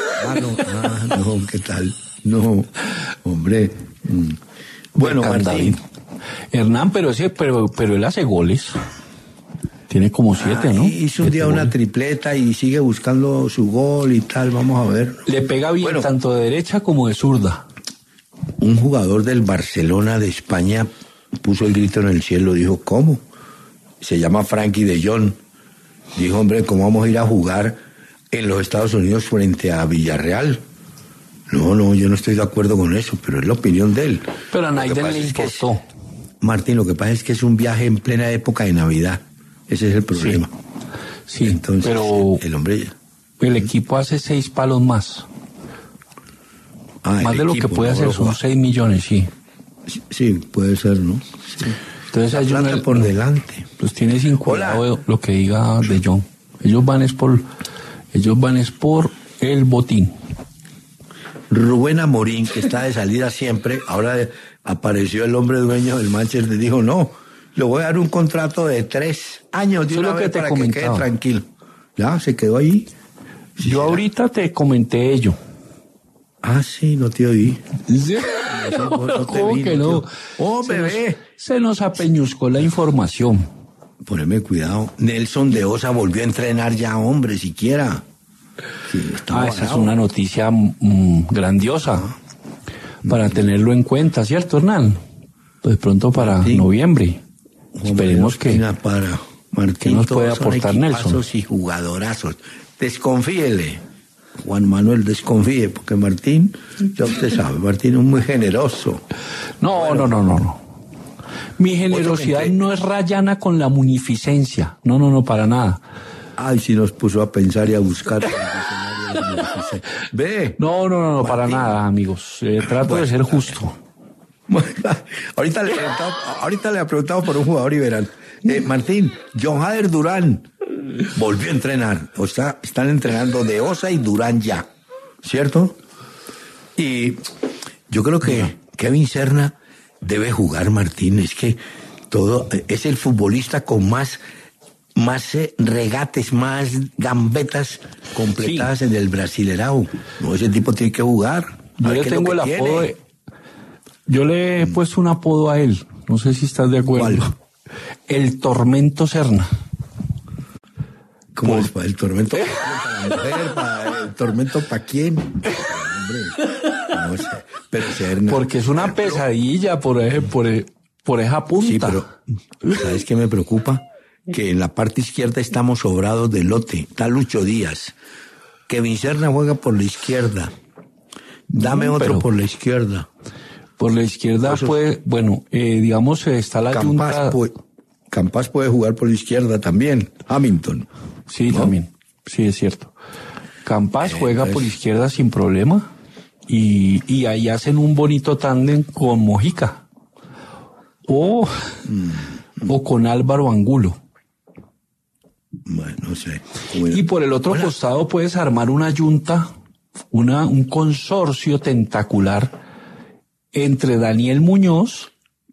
No, ¿qué tal? No, hombre. Bueno, Beckham David. Hernán, pero él hace goles. Tiene como 7, ¿no? Hizo un día una tripleta y sigue buscando su gol y tal, vamos a ver. Le pega bien tanto de derecha como de zurda. Un jugador del Barcelona de España puso el grito en el cielo, dijo, ¿cómo? Se llama Frankie de Jong. Dijo, hombre, ¿cómo vamos a ir a jugar en los Estados Unidos frente a Villarreal? No, yo no estoy de acuerdo con eso, pero es la opinión de él. Pero a nadie le importó. Martín, lo que pasa es que es un viaje en plena época de Navidad. Ese es el problema. Sí, entonces, pero el hombre... El equipo hace 6 palos más. Más de lo que puede hacer, son 6 millones, sí. Sí, puede ser, ¿no? Sí. Entonces hay plata por delante. Pues tiene sin cuidado lo que diga De Jong. Ellos van por el botín. Rubén Amorín, que está de salida siempre, ahora apareció el hombre dueño del Manchester, dijo, no, le voy a dar un contrato de 3 años de una vez para que quede tranquilo. Ya, se quedó ahí. Yo ahorita te comenté ello. Ah, sí, no te oí. ¿Sí? ¿Cómo que no? Oh, bebé. Se nos apeñuscó la información. Poneme cuidado. Nelson de Osa volvió a entrenar ya, hombre, siquiera. Sí, esa es una noticia grandiosa para tenerlo en cuenta, ¿cierto, Hernán? Pues pronto para noviembre. Esperemos que nos pueda aportar Nelson. Y jugadorazos. Desconfíele, Juan Manuel, desconfíe, porque Martín, ya usted sabe, Martín es muy generoso. No. Mi generosidad no es rayana con la munificencia. No, para nada. Ay, si nos puso a pensar y a buscar. Ve. No, para nada, amigos. Trato de ser justo. Ahorita le he preguntado por un jugador y verán. Martín, John Jader Durán volvió a entrenar. O sea, están entrenando de Osa y Durán ya. ¿Cierto? Y yo creo que Kevin Serna debe jugar, Martín. Es que es el futbolista con más regates, más gambetas completadas en el Brasilerao. No, ese tipo tiene que jugar. Yo le tengo el apodo yo le he puesto un apodo a él. No sé si estás de acuerdo. ¿Cuál? El Tormento Serna. ¿Cómo es? ¿El tormento para la mujer? ¿El tormento para quién? Hombre, no sé. Pero Serna. Porque es una pesadilla por esa punta. Sí, pero ¿sabes qué me preocupa? Que en la parte izquierda estamos sobrados de lote. Está Lucho Díaz. Kevin Serna juega por la izquierda. Dame otro por la izquierda. Por la izquierda puede, digamos, está la Junta. Campas puede jugar por la izquierda también. Hamilton. Sí, ¿no? También. Sí, es cierto. Campas juega por la izquierda sin problema. Y ahí hacen un bonito tándem con Mojica. O con Álvaro Angulo. Bueno, no sé. Y por el otro costado puedes armar una Junta, un consorcio tentacular entre Daniel Muñoz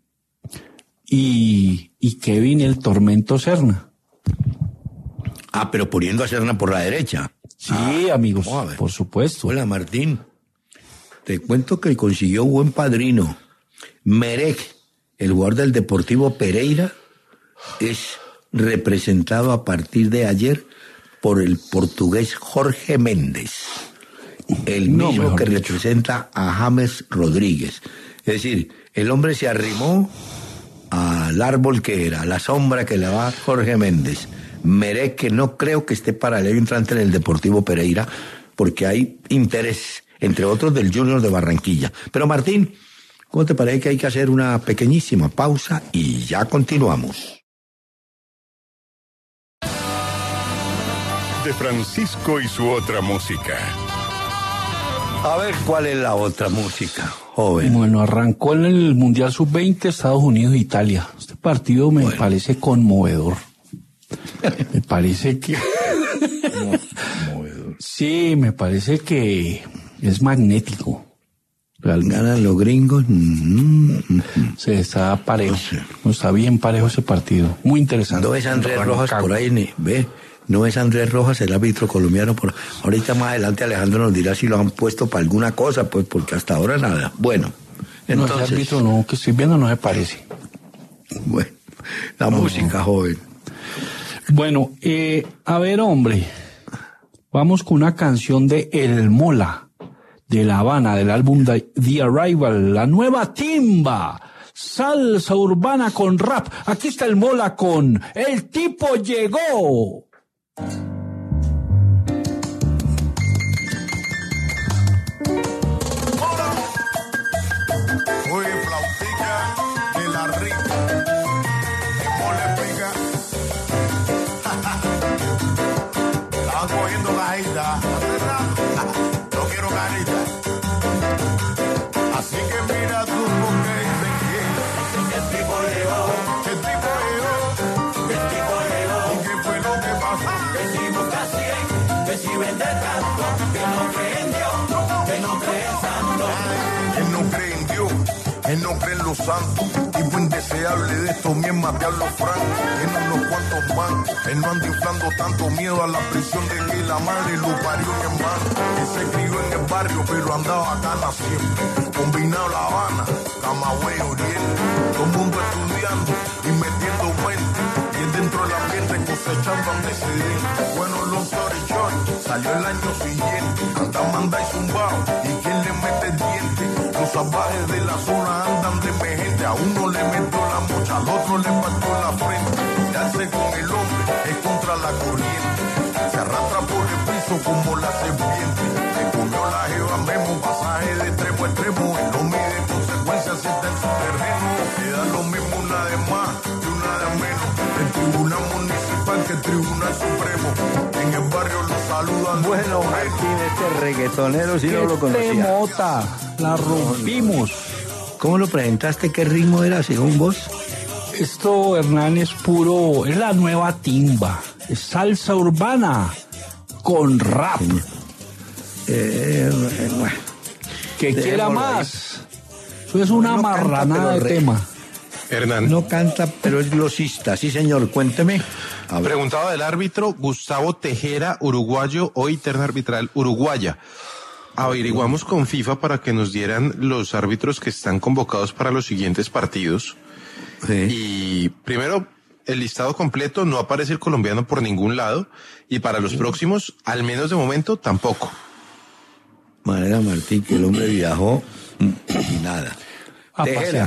y Kevin el Tormento Serna. Pero poniendo a Serna por la derecha. Sí, amigos, por supuesto. Hola, Martín. Te cuento que consiguió buen padrino. Merek, el jugador del Deportivo Pereira, es representado a partir de ayer por el portugués Jorge Méndez, el mismo que representa a James Rodríguez. Es decir, el hombre se arrimó al árbol que era, a la sombra que le va Jorge Méndez. Merek, que no creo que esté para el año entrante en el Deportivo Pereira, porque hay interés, entre otros, del Junior de Barranquilla. Pero Martín, ¿cómo te parece que hay que hacer una pequeñísima pausa y ya continuamos? De Francisco y su otra música. A ver, ¿cuál es la otra música, joven? Bueno, arrancó en el Mundial Sub-20 Estados Unidos e Italia. Este partido me parece conmovedor. Me parece que... Conmovedor. Sí, me parece que es magnético. Realmente. ¿Ganan los gringos? Se está parejo. Está bien parejo ese partido. Muy interesante. ¿No es Andrés Rojas por ahí? ¿Ve? ¿No es Andrés Rojas el árbitro colombiano? Ahorita más adelante Alejandro nos dirá si lo han puesto para alguna cosa, pues porque hasta ahora nada. Bueno, entonces... No, ese árbitro que estoy viendo no se parece. Bueno, la música, joven. Bueno, a ver, hombre, vamos con una canción de El Mola, de La Habana, del álbum The Arrival, la nueva timba, salsa urbana con rap. Aquí está El Mola con El Tipo Llegó. Oye, flautica de la rica, de mole pica. Estaban cogiendo gajita hace rato. No quiero carita. Así que mira tú porque dicen quién. El tipo llegó. El tipo llegó. El tipo llegó. ¿Y qué fue lo que pasó? Que si busca 100, que si vende tanto, que no cree en Dios, que no cree en santo. Que no cree en Dios. él no cree en los santos. Tipo indeseable de estos bien matar los francos. Tiene unos cuantos más, él no anda inflando tanto miedo a la prisión de que la madre lo parió en el mar. Él se crió en el barrio, pero andaba gana siempre. Combinado La Habana, Camagüey, Oriente. Todo el mundo estudiando y metiendo mente. Y él dentro del ambiente cosechando antecedentes. Bueno, los chori salió el año siguiente. Anda, manda y zumbao. ¿Y quién le mete el diente? Los salvajes de la zona andan de emergente. A uno le metió la mocha, al otro le partió la frente. Darse con el hombre es contra la corriente. Se arrastra por el piso como la serpiente. Le comió la jeva Memo, pasaje de extremo a extremo. Él no mide consecuencias si está en su terreno. Le da lo mismo una de más y una de menos. El tribunal municipal que el tribunal supremo. En el barrio lo saludan. Bueno, Martín, este reggaetonero sí no lo conocía. Mota, la rompimos. ¿Cómo lo presentaste? ¿Qué ritmo era según vos? Esto, Hernán, es puro, es la nueva timba, es salsa urbana con rap. Bueno, Que quiera más. Eso es una marranada de tema. Hernán. No canta, pero es glosista. Sí, señor, cuénteme. Preguntaba del árbitro Gustavo Tejera, uruguayo, hoy terna arbitral uruguaya. Averiguamos con FIFA para que nos dieran los árbitros que están convocados para los siguientes partidos. Sí. Y primero, el listado completo, no aparece el colombiano por ningún lado. Y para los próximos, al menos de momento, tampoco. Manera, Martín, que el hombre viajó y nada. A Tejera. pasear.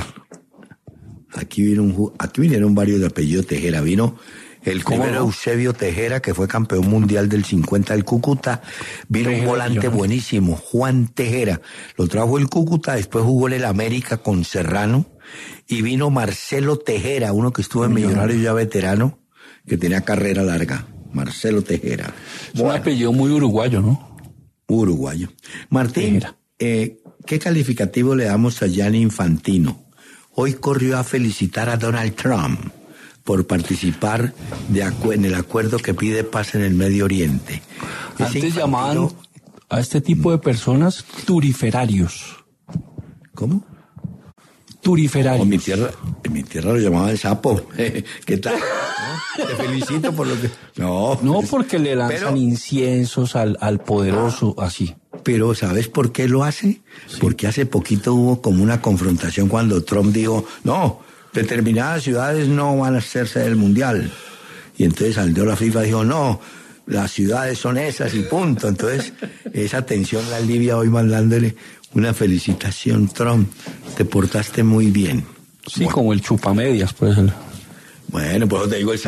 Aquí vinieron varios de apellido Tejera. Vino el primero no? Eusebio Tejera, que fue campeón mundial del 50 del Cúcuta. Vino un volante buenísimo, Juan Tejera. Lo trajo el Cúcuta, después jugó en el América con Serrano. Y vino Marcelo Tejera, uno que estuvo en Millonarios ya veterano, que tenía carrera larga. Marcelo Tejera. Es un apellido muy uruguayo, ¿no? Uruguayo. Martín, ¿qué calificativo le damos a Gianni Infantino? Hoy corrió a felicitar a Donald Trump por participar en el acuerdo que pide paz en el Medio Oriente. Antes llamaban a este tipo de personas turiferarios. ¿Cómo? Turiferarios. En mi tierra lo llamaban sapo. ¿Qué tal? ¿No? Te felicito por lo que... No, porque le lanzan inciensos al poderoso, así. Pero ¿sabes por qué lo hace? Sí. Porque hace poquito hubo como una confrontación cuando Trump dijo, no, determinadas ciudades no van a hacerse del mundial. Y entonces salió la FIFA y dijo, no, las ciudades son esas y punto. Entonces, esa tensión la alivia hoy mandándole una felicitación, Trump, te portaste muy bien. Sí, bueno. Como el chupamedias, pues. Bueno, pues yo te digo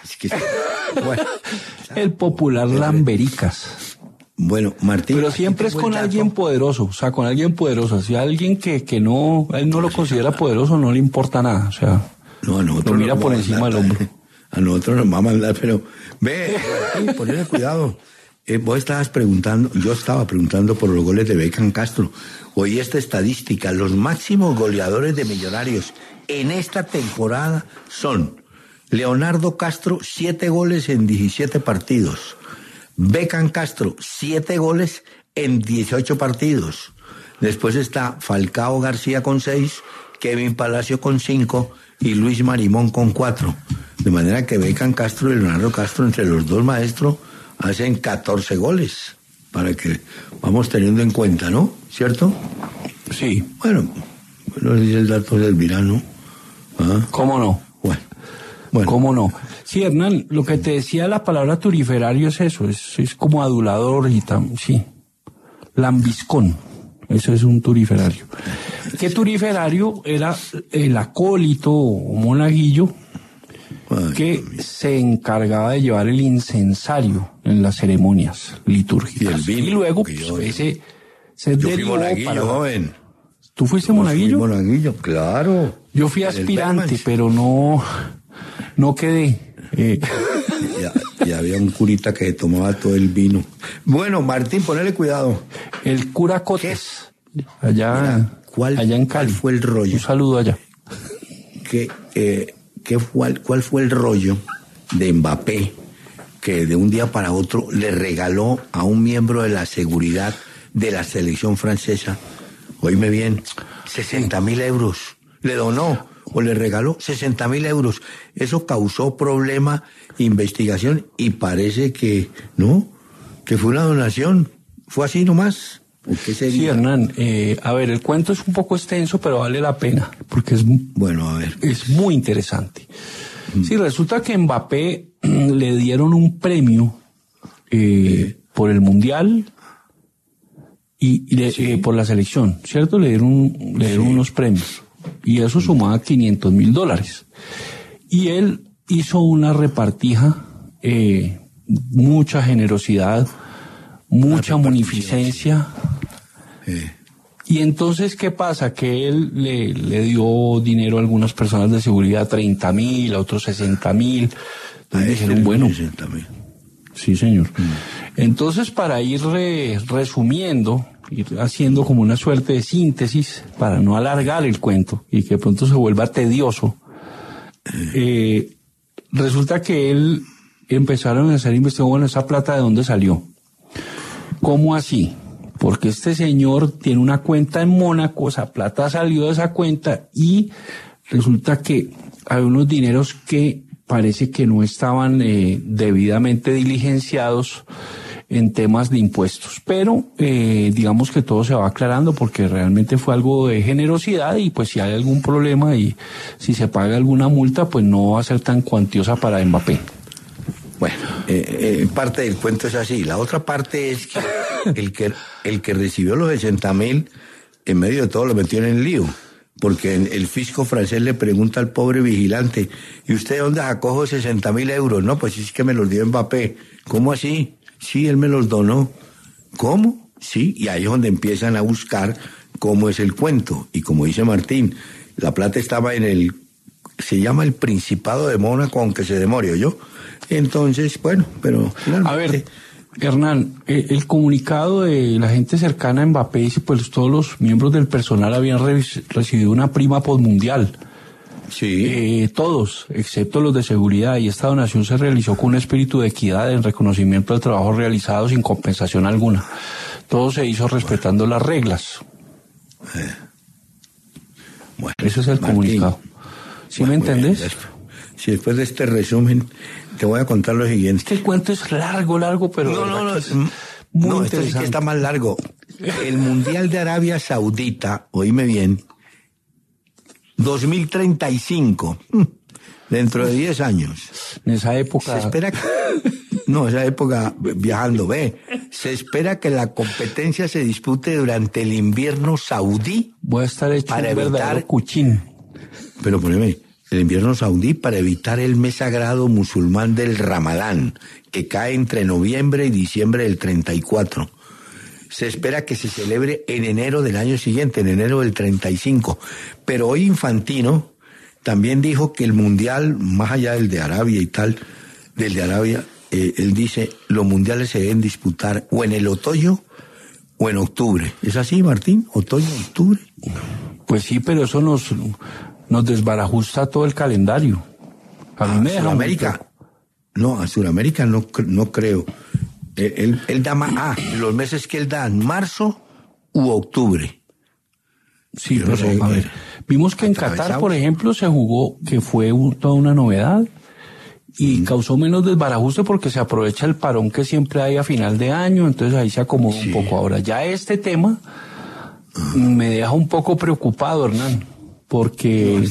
bueno, el popular Lambericas. Bueno, Martín. Pero siempre es con alguien poderoso, o sea, con alguien poderoso. Si alguien que no, él no lo considera poderoso, no le importa nada, o sea, no, a nosotros lo mira por encima del hombro. A nosotros nos va a mandar, pero ve, ponle cuidado. Vos estabas preguntando, yo estaba preguntando por los goles de Beckham Castro. Oí esta estadística, los máximos goleadores de Millonarios en esta temporada son Leonardo Castro, 7 goles en 17 partidos. Beckham Castro, 7 goles en 18 partidos. Después está Falcao García con 6, Kevin Palacio con 5 y Luis Marimón con 4. De manera que Beckham Castro y Leonardo Castro, entre los dos maestros, hacen 14 goles, para que vamos teniendo en cuenta, ¿no? ¿Cierto? Sí. Bueno, no sé si el dato servirá, ¿no? ¿Ah? ¿Cómo no? Bueno. ¿Cómo no? Sí, Hernán, lo que te decía la palabra turiferario es eso, es como adulador y sí. Lambiscón, eso es un turiferario. ¿Qué turiferario? Era el acólito o monaguillo que se encargaba de llevar el incensario en las ceremonias litúrgicas. Y luego ese se derivó para... joven. ¿Tú fuiste monaguillo? Fui monaguillo, claro. Yo fui aspirante, pero no quedé. Y había un curita que tomaba todo el vino. Bueno, Martín, ponele cuidado. El cura Cotes, allá en Cali. ¿Cuál fue el rollo? Un saludo allá. ¿Cuál fue el rollo de Mbappé que de un día para otro le regaló a un miembro de la seguridad de la selección francesa, oíme bien, 60.000 euros. Le donó o le regaló 60.000 euros. Eso causó problema, investigación, y parece que, ¿no? Que fue una donación. ¿Fue así nomás? ¿Qué sería? Sí, Hernán. A ver, el cuento es un poco extenso, pero vale la pena, porque es, bueno, a ver, es muy interesante. Sí, resulta que Mbappé le dieron un premio por el Mundial y por la selección, ¿cierto? Le dieron unos premios. Y eso sumaba $500,000. Y él hizo una repartija, mucha generosidad, mucha munificencia. Y entonces, ¿qué pasa? Que él le dio dinero a algunas personas de seguridad, 30.000, a otros 60.000. Entonces dijeron, bueno. 60.000. Sí, señor. Entonces, para ir resumiendo, ir haciendo como una suerte de síntesis, para no alargar el cuento y que de pronto se vuelva tedioso, resulta que él empezaron a hacer investigación, bueno, ¿esa plata de dónde salió? ¿Cómo así? Porque este señor tiene una cuenta en Mónaco, esa plata salió de esa cuenta y resulta que hay unos dineros que parece que no estaban debidamente diligenciados en temas de impuestos, pero digamos que todo se va aclarando porque realmente fue algo de generosidad y pues si hay algún problema y si se paga alguna multa, pues no va a ser tan cuantiosa para Mbappé. Bueno, parte del cuento es así. La otra parte es que el que recibió los 60.000, en medio de todo lo metió en el lío. Porque el fisco francés le pregunta al pobre vigilante, ¿y usted dónde sacó 60.000 euros? No, pues es que me los dio Mbappé. ¿Cómo así? Sí, él me los donó. ¿Cómo? Sí, y ahí es donde empiezan a buscar cómo es el cuento. Y como dice Martín, la plata estaba se llama el Principado de Mónaco, aunque se demore, ¿oyó? Entonces, bueno, pero... A ver, Hernán, el comunicado de la gente cercana a Mbappé dice, pues todos los miembros del personal habían recibido una prima postmundial. Sí. Todos, excepto los de seguridad, y esta donación se realizó con un espíritu de equidad en reconocimiento del trabajo realizado sin compensación alguna. Todo se hizo respetando las reglas. Bueno, ese es el comunicado. ¿Sí me entendés? Si después de este resumen te voy a contar lo siguiente. Es que el cuento es largo, pero... No, es muy esto sí que está más largo. El Mundial de Arabia Saudita, oíme bien, 2035, dentro de 10 años. En esa época... Se espera esa época viajando, se espera que la competencia se dispute durante el invierno saudí. Voy a estar hecho para un verdadero cuchín. Pero poneme, el invierno saudí para evitar el mes sagrado musulmán del Ramadán, que cae entre noviembre y diciembre del 34. Se espera que se celebre en enero del año siguiente, en enero del 35. Pero hoy Infantino también dijo que el mundial, más allá del de Arabia y tal, del de Arabia, él dice, los mundiales se deben disputar o en el otoño o en octubre. ¿Es así, Martín? ¿Otoño, octubre? Pues sí, pero eso nos desbarajusta todo el calendario. A mí me deja Sudamérica. No, a Sudamérica no creo. Él da los meses que él da, marzo u octubre. Sí, pero a ver, vimos que en Qatar, por ejemplo, se jugó, que fue toda una novedad y causó menos desbarajuste porque se aprovecha el parón que siempre hay a final de año, entonces ahí se acomoda un poco. Ahora, ya este tema me deja un poco preocupado, Hernán, porque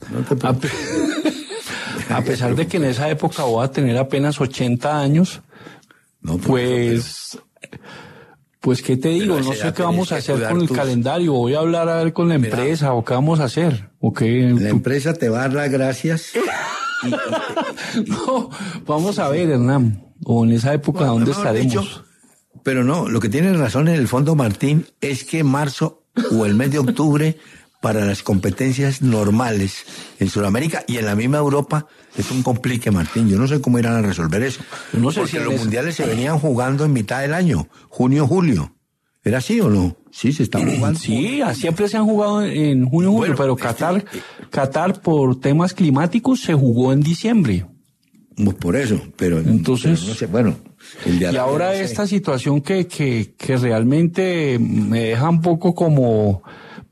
a pesar de que en esa época voy a tener apenas 80 años, pues qué te digo, no sé qué vamos a hacer con el calendario, voy a hablar a ver con la empresa o qué vamos a hacer. La empresa te va a dar las gracias. No, vamos a ver, Hernán, o en esa época dónde estaremos. Pero no, lo que tiene razón en el fondo Martín es que marzo o el mes de octubre para las competencias normales en Sudamérica y en la misma Europa es un complique, Martín. Yo no sé cómo irán a resolver eso. No sé porque los mundiales se venían jugando en mitad del año, junio, julio. ¿Era así o no? Sí, se están jugando. Sí, siempre se han jugado en junio, julio, pero Qatar por temas climáticos se jugó en diciembre. Por eso, pero entonces, no sé, bueno. Y ahora esta situación que realmente me deja un poco como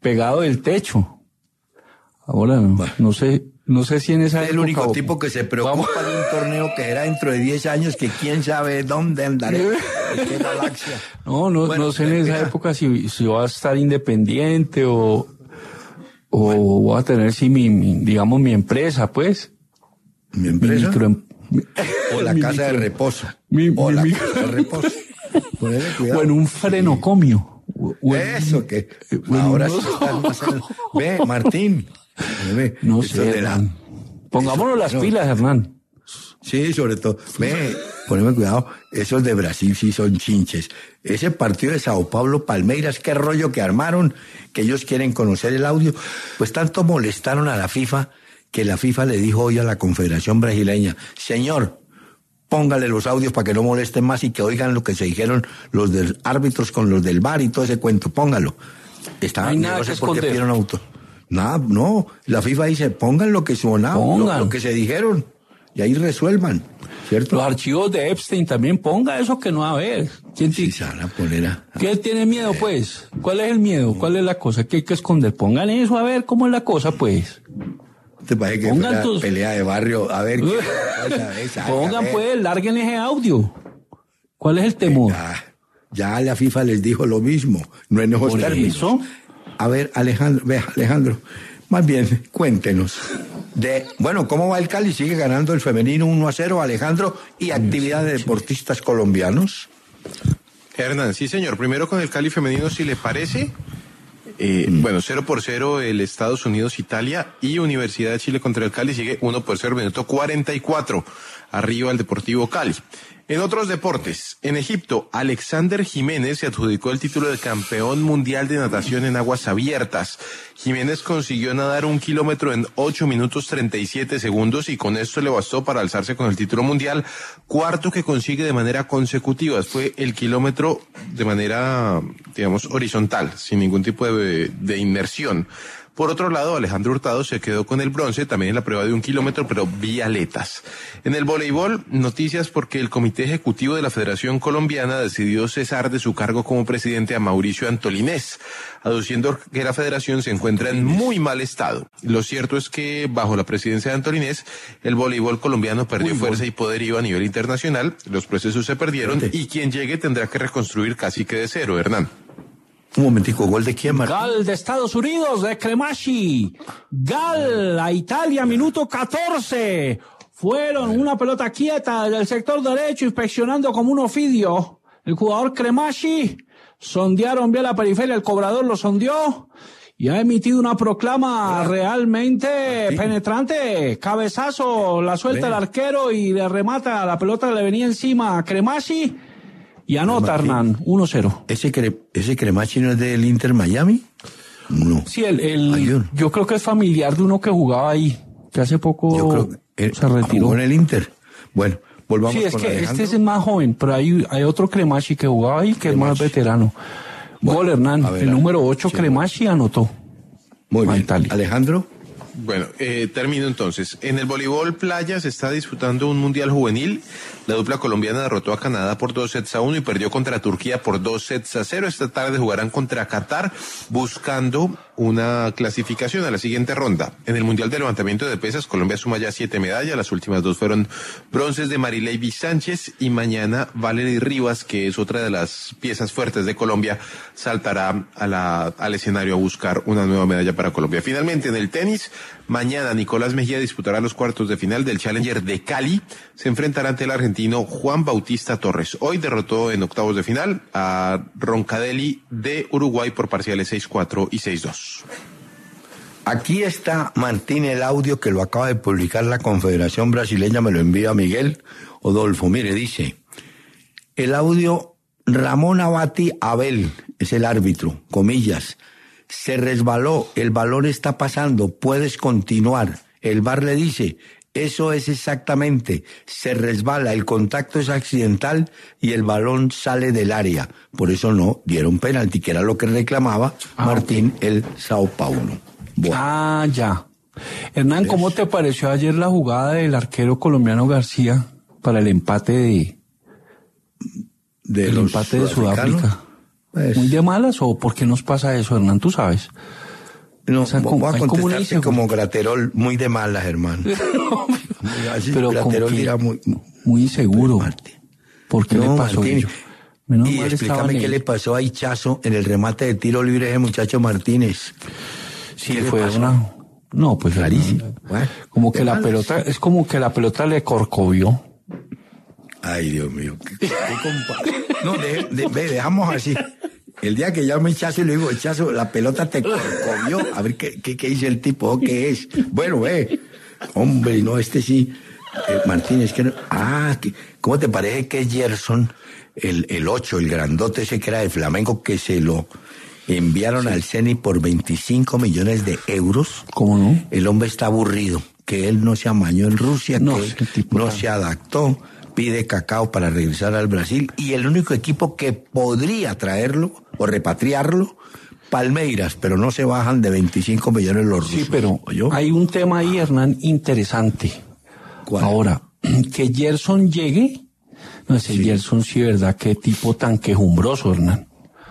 pegado del techo. Ahora no sé si en esa es el único tipo que se preocupa de un torneo que era dentro de 10 años, que quién sabe dónde andaré, en qué galaxia. No sé en esa época si va a estar independiente o voy a tener mi empresa, pues. ¿Mi empresa? O la casa de reposo. Casa de reposo. Ponele cuidado. O en un frenocomio. Eso que ahora sí están pasando. Ve, Martín. No sé, pongámonos las pilas, Hernán. Sí, sobre todo. Ve, poneme cuidado. Esos de Brasil sí son chinches. Ese partido de Sao Paulo, Palmeiras, qué rollo que armaron, que ellos quieren conocer el audio. Pues tanto molestaron a la FIFA, que la FIFA le dijo hoy a la Confederación Brasileña: señor, póngale los audios para que no molesten más y que oigan lo que se dijeron los del árbitros con los del VAR y todo ese cuento, póngalo. Estaban, no sé por qué pidieron auto. Nada, no, la FIFA dice, pongan lo que sonaba, lo que se dijeron, y ahí resuelvan, ¿cierto? Los archivos de Epstein también, ponga eso que no va a ver. ¿Qué tiene miedo, pues? ¿Cuál es el miedo? ¿Cuál es la cosa que hay que esconder? Pongan eso a ver cómo es la cosa, pues. ¿Te parece que pongan fue una pelea de barrio? A ver, pongan pues, larguen ese audio. ¿Cuál es el temor? Ya la FIFA les dijo lo mismo, no en esos términos. ¿Eso? A ver, Alejandro, más bien, cuéntenos. ¿Cómo va el Cali? ¿Sigue ganando el femenino 1-0, Alejandro? ¿Y actividad de deportistas colombianos? Hernán, sí señor. Primero con el Cali femenino, si le parece. 0-0 el Estados Unidos-Italia y Universidad de Chile contra el Cali sigue 1-0, minuto 44. Arriba el Deportivo Cali. En otros deportes, en Egipto, Alexander Jiménez se adjudicó el título de campeón mundial de natación en aguas abiertas. Jiménez consiguió nadar 1 kilómetro en 8 minutos 37 segundos y con esto le bastó para alzarse con el título mundial, cuarto que consigue de manera consecutiva. Fue el kilómetro de manera, horizontal, sin ningún tipo de inmersión. Por otro lado, Alejandro Hurtado se quedó con el bronce, también en la prueba de 1 kilómetro, pero vía aletas. En el voleibol, noticias porque el Comité Ejecutivo de la Federación Colombiana decidió cesar de su cargo como presidente a Mauricio Antolinés, aduciendo que la federación se encuentra en muy mal estado. Lo cierto es que, bajo la presidencia de Antolinés, el voleibol colombiano perdió fuerza y poderío a nivel internacional, los procesos se perdieron y quien llegue tendrá que reconstruir casi que de cero, Hernán. Un momentico, ¿gol de quién, Martín? Gol de Estados Unidos, de Cremaschi. Gol a Italia, minuto 14. Fueron una pelota quieta del sector derecho, inspeccionando como un ofidio. El jugador Cremaschi, sondearon bien la periferia, el cobrador lo sondeó y ha emitido una proclama realmente penetrante. Cabezazo, la suelta el arquero y le remata, la pelota le venía encima a Cremaschi. Y anota, Hernán, 1-0. ¿Ese Cremaschi no es del Inter Miami? No. Sí, yo creo que es familiar de uno que jugaba ahí, que hace poco se retiró. ¿Jugó en el Inter? Bueno, volvamos con Alejandro. Sí, es que Alejandro. este es más joven, pero hay otro Cremaschi que jugaba ahí, que es más veterano. Gol, Hernán, el número 8 Cremaschi anotó. Muy bien. Alejandro. Bueno, termino entonces. En el voleibol playa se está disputando un mundial juvenil. La dupla colombiana derrotó a Canadá por 2-1 y perdió contra Turquía por 2-0. Esta tarde jugarán contra Qatar buscando una clasificación a la siguiente ronda. En el mundial de levantamiento de pesas, Colombia suma ya 7 medallas. Las últimas 2 fueron bronces de Marilei Sánchez y mañana Valery Rivas, que es otra de las piezas fuertes de Colombia, saltará al escenario a buscar una nueva medalla para Colombia. Finalmente, en el tenis, mañana Nicolás Mejía disputará los cuartos de final del Challenger de Cali. Se enfrentará ante el argentino Juan Bautista Torres. Hoy derrotó en octavos de final a Roncadeli de Uruguay por parciales 6-4 y 6-2. Aquí está, Martín, el audio que lo acaba de publicar la Confederación Brasileña, me lo envía Miguel Odolfo. Mire, dice, el audio, Ramón Abati Abel, es el árbitro, comillas, se resbaló, el balón está pasando, puedes continuar. El VAR le dice, eso es exactamente, se resbala, el contacto es accidental y el balón sale del área. Por eso no dieron penalti, que era lo que reclamaba Martín, el Sao Paulo. Bueno. Ya. Hernán, ¿cómo te pareció ayer la jugada del arquero colombiano García para el empate de Sudáfrica? Pues, ¿muy de malas o por qué nos pasa eso, Hernán? Tú sabes. No, O sea, voy a hay como una contestarte como Graterol, muy de malas, hermano. Así, Pero como Graterol que dirá muy inseguro. ¿Por qué No, le pasó Martín, ello? Menos y mal estaba explícame en qué él. le pasó a Hichazo en el remate de tiro libre ese muchacho Martínez. Sí, ¿Qué le fue pasó? una... No, pues Rarísimo. Bueno, como que qué la malas. pelota, es como que la pelota le corcovió. Ay, Dios mío. No, dejamos así. El día que llamo Hichazo y le digo, Hichazo, la pelota te corcovió. A ver qué dice el tipo, ¿o qué es? Bueno, hombre, no, este sí. Martínez, que no. ¿Cómo te parece que es Gerson, el 8, el grandote ese que era de Flamengo, que se lo enviaron al Zenit por 25 millones de euros? ¿Cómo no? El hombre está aburrido, que él no se amañó en Rusia, No, que ese él tipo no está- se adaptó, pide cacao para regresar al Brasil, y el único equipo que podría traerlo o repatriarlo, Palmeiras, pero no se bajan de 25 millones los rusos. Sí, pero ¿oyó? hay un tema ahí, Hernán, interesante. ¿Cuál? Ahora, que Gerson llegue, no sé, Gerson sí, ¿verdad? Qué tipo tan quejumbroso, Hernán.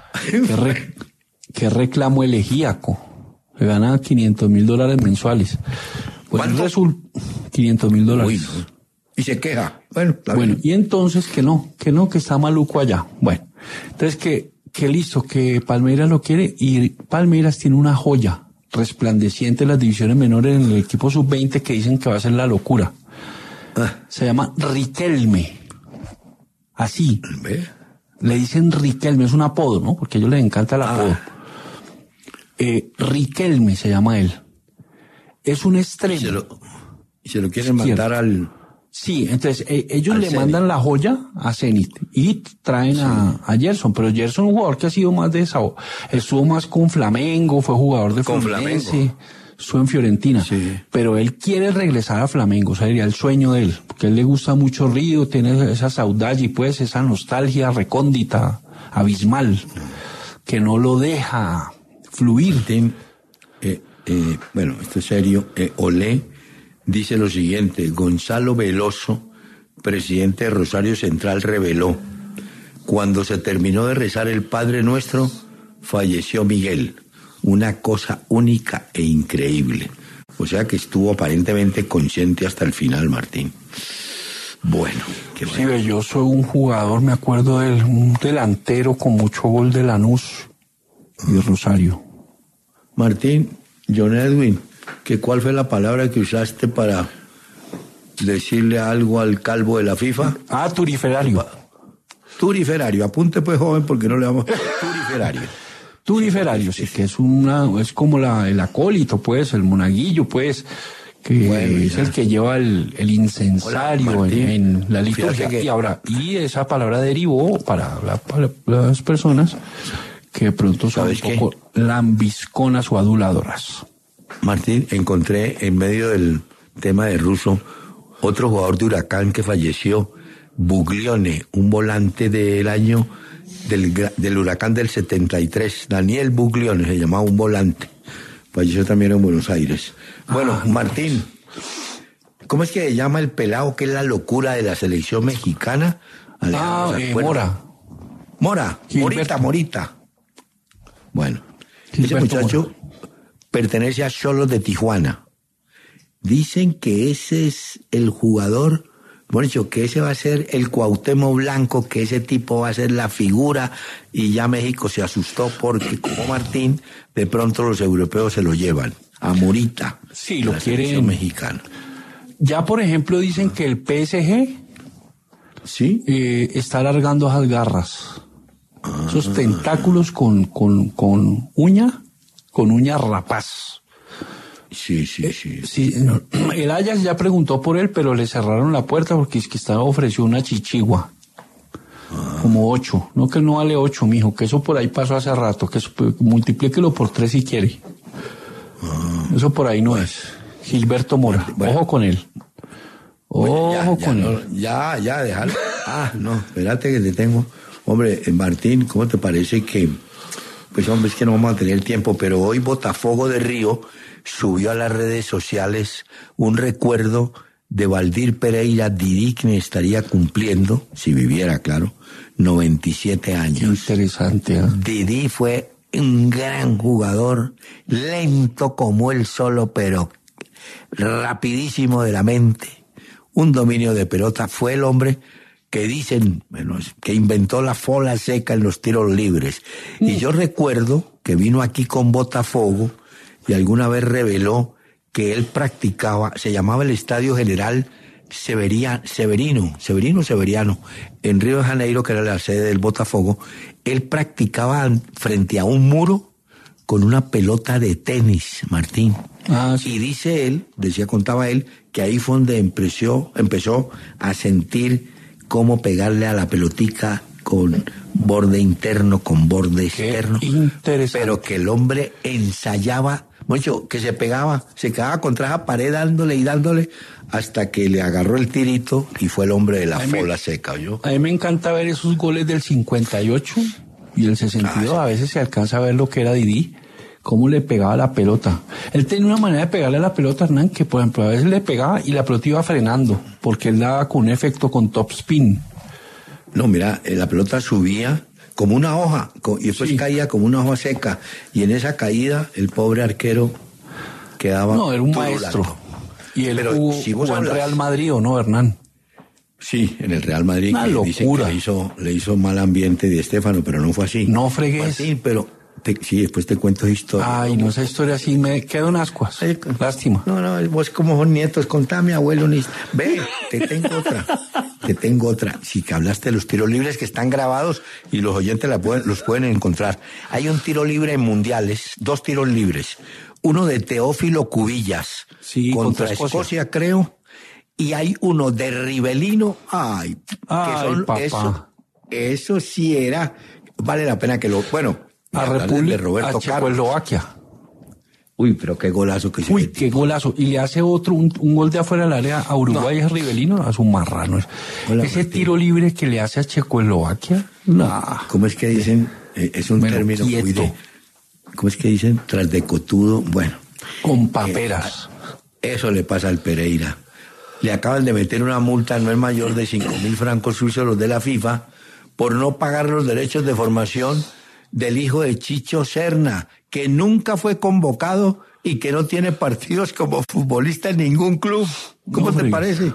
Qué reclamo elegíaco. Se gana $500,000 mensuales. Pues ¿Cuánto? resulta $500,000. Uy, no. Y se queja. Bueno, está Bueno, bien. y entonces que está maluco allá. Bueno, entonces que listo, que Palmeiras lo quiere, y Palmeiras tiene una joya resplandeciente en las divisiones menores en el equipo sub-20 que dicen que va a ser la locura. Se llama Riquelme. Así. ¿Ve? Le dicen Riquelme, es un apodo, ¿no? Porque a ellos les encanta el apodo. Riquelme se llama él. Es un extremo. Y se lo quieren Izquierdo. mandar al... Sí, entonces ellos Al le Zenit. mandan la joya a Zenit y traen a Gerson, pero Gerson es un jugador que ha sido más de esa, estuvo más con Flamengo, fue jugador de Con Fluminense, Flamengo. estuvo en Fiorentina, Sí. pero él quiere regresar a Flamengo, o sea, sería el sueño de él, porque a él le gusta mucho Río, tiene esa saudade y pues esa nostalgia recóndita, abismal, que no lo deja fluir. Bueno, esto es serio. Olé dice lo siguiente: Gonzalo Veloso, presidente de Rosario Central, reveló: cuando se terminó de rezar el Padre Nuestro, falleció Miguel. Una cosa única e increíble. O sea que estuvo aparentemente consciente hasta el final, Martín. Bueno, qué bueno. Sí, ve, yo soy un jugador, me acuerdo de él, un delantero con mucho gol de Lanús y de Rosario. Martín, John Edwin, ¿cuál fue la palabra que usaste para decirle algo al calvo de la FIFA? Turiferario. Turiferario, apunte pues, joven, porque no le vamos... Turiferario. Turiferario, sí, que es como el acólito, pues, el monaguillo, pues, que Bueno, es ya. el que lleva el incensario. Hola, Martín. en la liturgia. Fíjate que- Y esa palabra derivó para las personas que de pronto son un ¿Sabes qué? poco lambisconas o aduladoras. Martín, encontré en medio del tema de Russo otro jugador de Huracán que falleció, Buglione, un volante del año del Huracán del 73, Daniel Buglione se llamaba, un volante, falleció también en Buenos Aires. Bueno, Martín, ¿cómo es que se llama el pelado que es la locura de la selección mexicana? Alejandro, ¿se acuerda? Mora. Gilberto. Morita. Bueno, Gilberto ese muchacho Mora. pertenece a Xolos de Tijuana. Dicen que ese es el jugador, bueno, dicho, que ese va a ser el Cuauhtémoc Blanco, que ese tipo va a ser la figura, y ya México se asustó porque, como Martín, de pronto los europeos se lo llevan a Morita. Sí, lo la selección quieren. mexicana. Ya, por ejemplo, dicen que el PSG ¿Sí? está alargando esas garras. Esos tentáculos con uña rapaz. Sí. Sí, no, el Ajax ya preguntó por él, pero le cerraron la puerta porque es que estaba ofreció una chichigua. Como 8. No, que él no vale 8, mijo, que eso por ahí pasó hace rato, que eso, multiplíquelo por 3 si quiere. Eso por ahí no es. Gilberto Mora. Bueno. Ojo con él. Ojo con él. Ya, déjalo. No, espérate que te tengo. Hombre, Martín, ¿cómo te parece que... Pues hombre, es que no vamos a tener tiempo, pero hoy Botafogo de Río subió a las redes sociales un recuerdo de Valdir Pereira Didi, que estaría cumpliendo, si viviera, claro, 97 años. Interesante. Didi fue un gran jugador, lento como él solo, pero rapidísimo de la mente. Un dominio de pelota. Fue el hombre que dicen, bueno, que inventó la fola seca en los tiros libres. Y yo recuerdo que vino aquí con Botafogo y alguna vez reveló que él practicaba, se llamaba el Estadio General Severiano, en Río de Janeiro, que era la sede del Botafogo. Él practicaba frente a un muro con una pelota de tenis, Martín. Sí. Y dice él, contaba él, que ahí fue donde empezó a sentir cómo pegarle a la pelotica con borde interno, con borde externo. Interesante. Pero que el hombre ensayaba mucho, que se quedaba contra esa pared dándole, hasta que le agarró el tirito y fue el hombre de la fola seca, ¿oyó? A mí me encanta ver esos goles del 58 y el 62, a veces se alcanza a ver lo que era Didi, cómo le pegaba la pelota. Él tenía una manera de pegarle a la pelota, Hernán, que por ejemplo a veces le pegaba y la pelota iba frenando, porque él daba con un efecto con top spin. No, mira, la pelota subía como una hoja, y después caía como una hoja seca, y en esa caída el pobre arquero quedaba... No, era un maestro. Y él jugó en Real Madrid, ¿o no, Hernán? Sí, en el Real Madrid. Una locura. Dicen que le hizo mal ambiente Di Stéfano, pero no fue así. No fregues. Sí, pero... sí, después te cuento historia. Ay, no, esa historia sí me quedo en ascuas. Lástima. No, vos como son nietos, contá a mi abuelo. Ve, te tengo otra. Sí, que hablaste de los tiros libres que están grabados y los oyentes los pueden encontrar. Hay un tiro libre en mundiales, 2 tiros libres. Uno de Teófilo Cubillas, contra Escocia, creo. Y hay uno de Rivelino. Ay, papá. Eso sí era, vale la pena que bueno, a República, a Checoslovaquia. Uy, pero qué golazo que se metió. Qué golazo. Y le hace otro, un gol de afuera del área a Uruguay, es Rivelino, a su marrano. Ese tiro libre que le hace a Checoslovaquia, ¿Cómo es que dicen? Es un término muy de... ¿Cómo es que dicen? Tras de cotudo, bueno. Con paperas. Eso le pasa al Pereira. Le acaban de meter una multa no es mayor de 5.000 francos suizos los de la FIFA por no pagar los derechos de formación del hijo de Chicho Serna, que nunca fue convocado y que no tiene partidos como futbolista en ningún club. ¿Cómo te parece?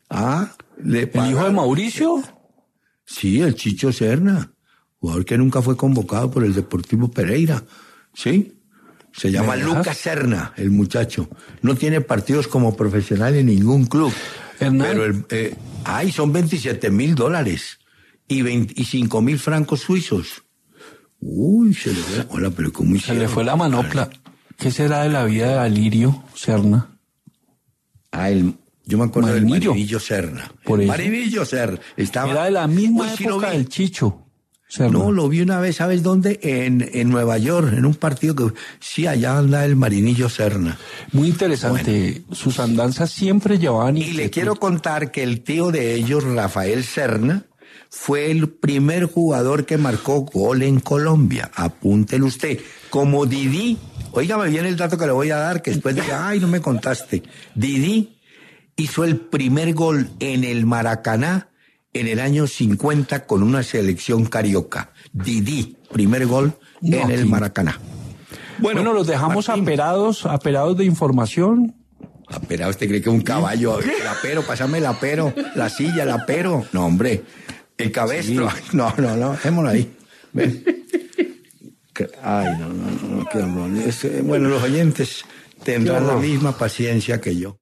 ¿El hijo de Mauricio? Sí, el Chicho Serna, jugador que nunca fue convocado por el Deportivo Pereira. ¿Sí? Se llama Lucas Serna, el muchacho. No tiene partidos como profesional en ningún club. Hernán. Pero son $27,000 y 25.000 francos suizos. Uy, se le fue la manopla. ¿Qué será de la vida de Alirio Serna? Yo me acuerdo del Marivillo Serna. Marivillo Serna. Era de la misma época del Chicho Serna. No, lo vi una vez, ¿sabes dónde? En Nueva York, en un partido que... Sí, allá anda el Marinillo Serna. Muy interesante. Bueno. Sus andanzas siempre llevaban... Y le quiero contar que el tío de ellos, Rafael Serna, fue el primer jugador que marcó gol en Colombia. Apúntelo usted. Como Didi, óigame bien el dato que le voy a dar, que después diga, no me contaste. Didi hizo el primer gol en el Maracaná en el año 50 con una selección carioca. Didi, primer gol en el Maracaná. Bueno, los dejamos aperados de información. Aperados, ¿te cree que un caballo? El apero, pásame el apero, la silla, el apero. No, hombre. El cabestro. Sí. No, dejémoslo ahí. Ven. Ay, no, qué horror. Bueno, los oyentes tendrán la misma paciencia que yo.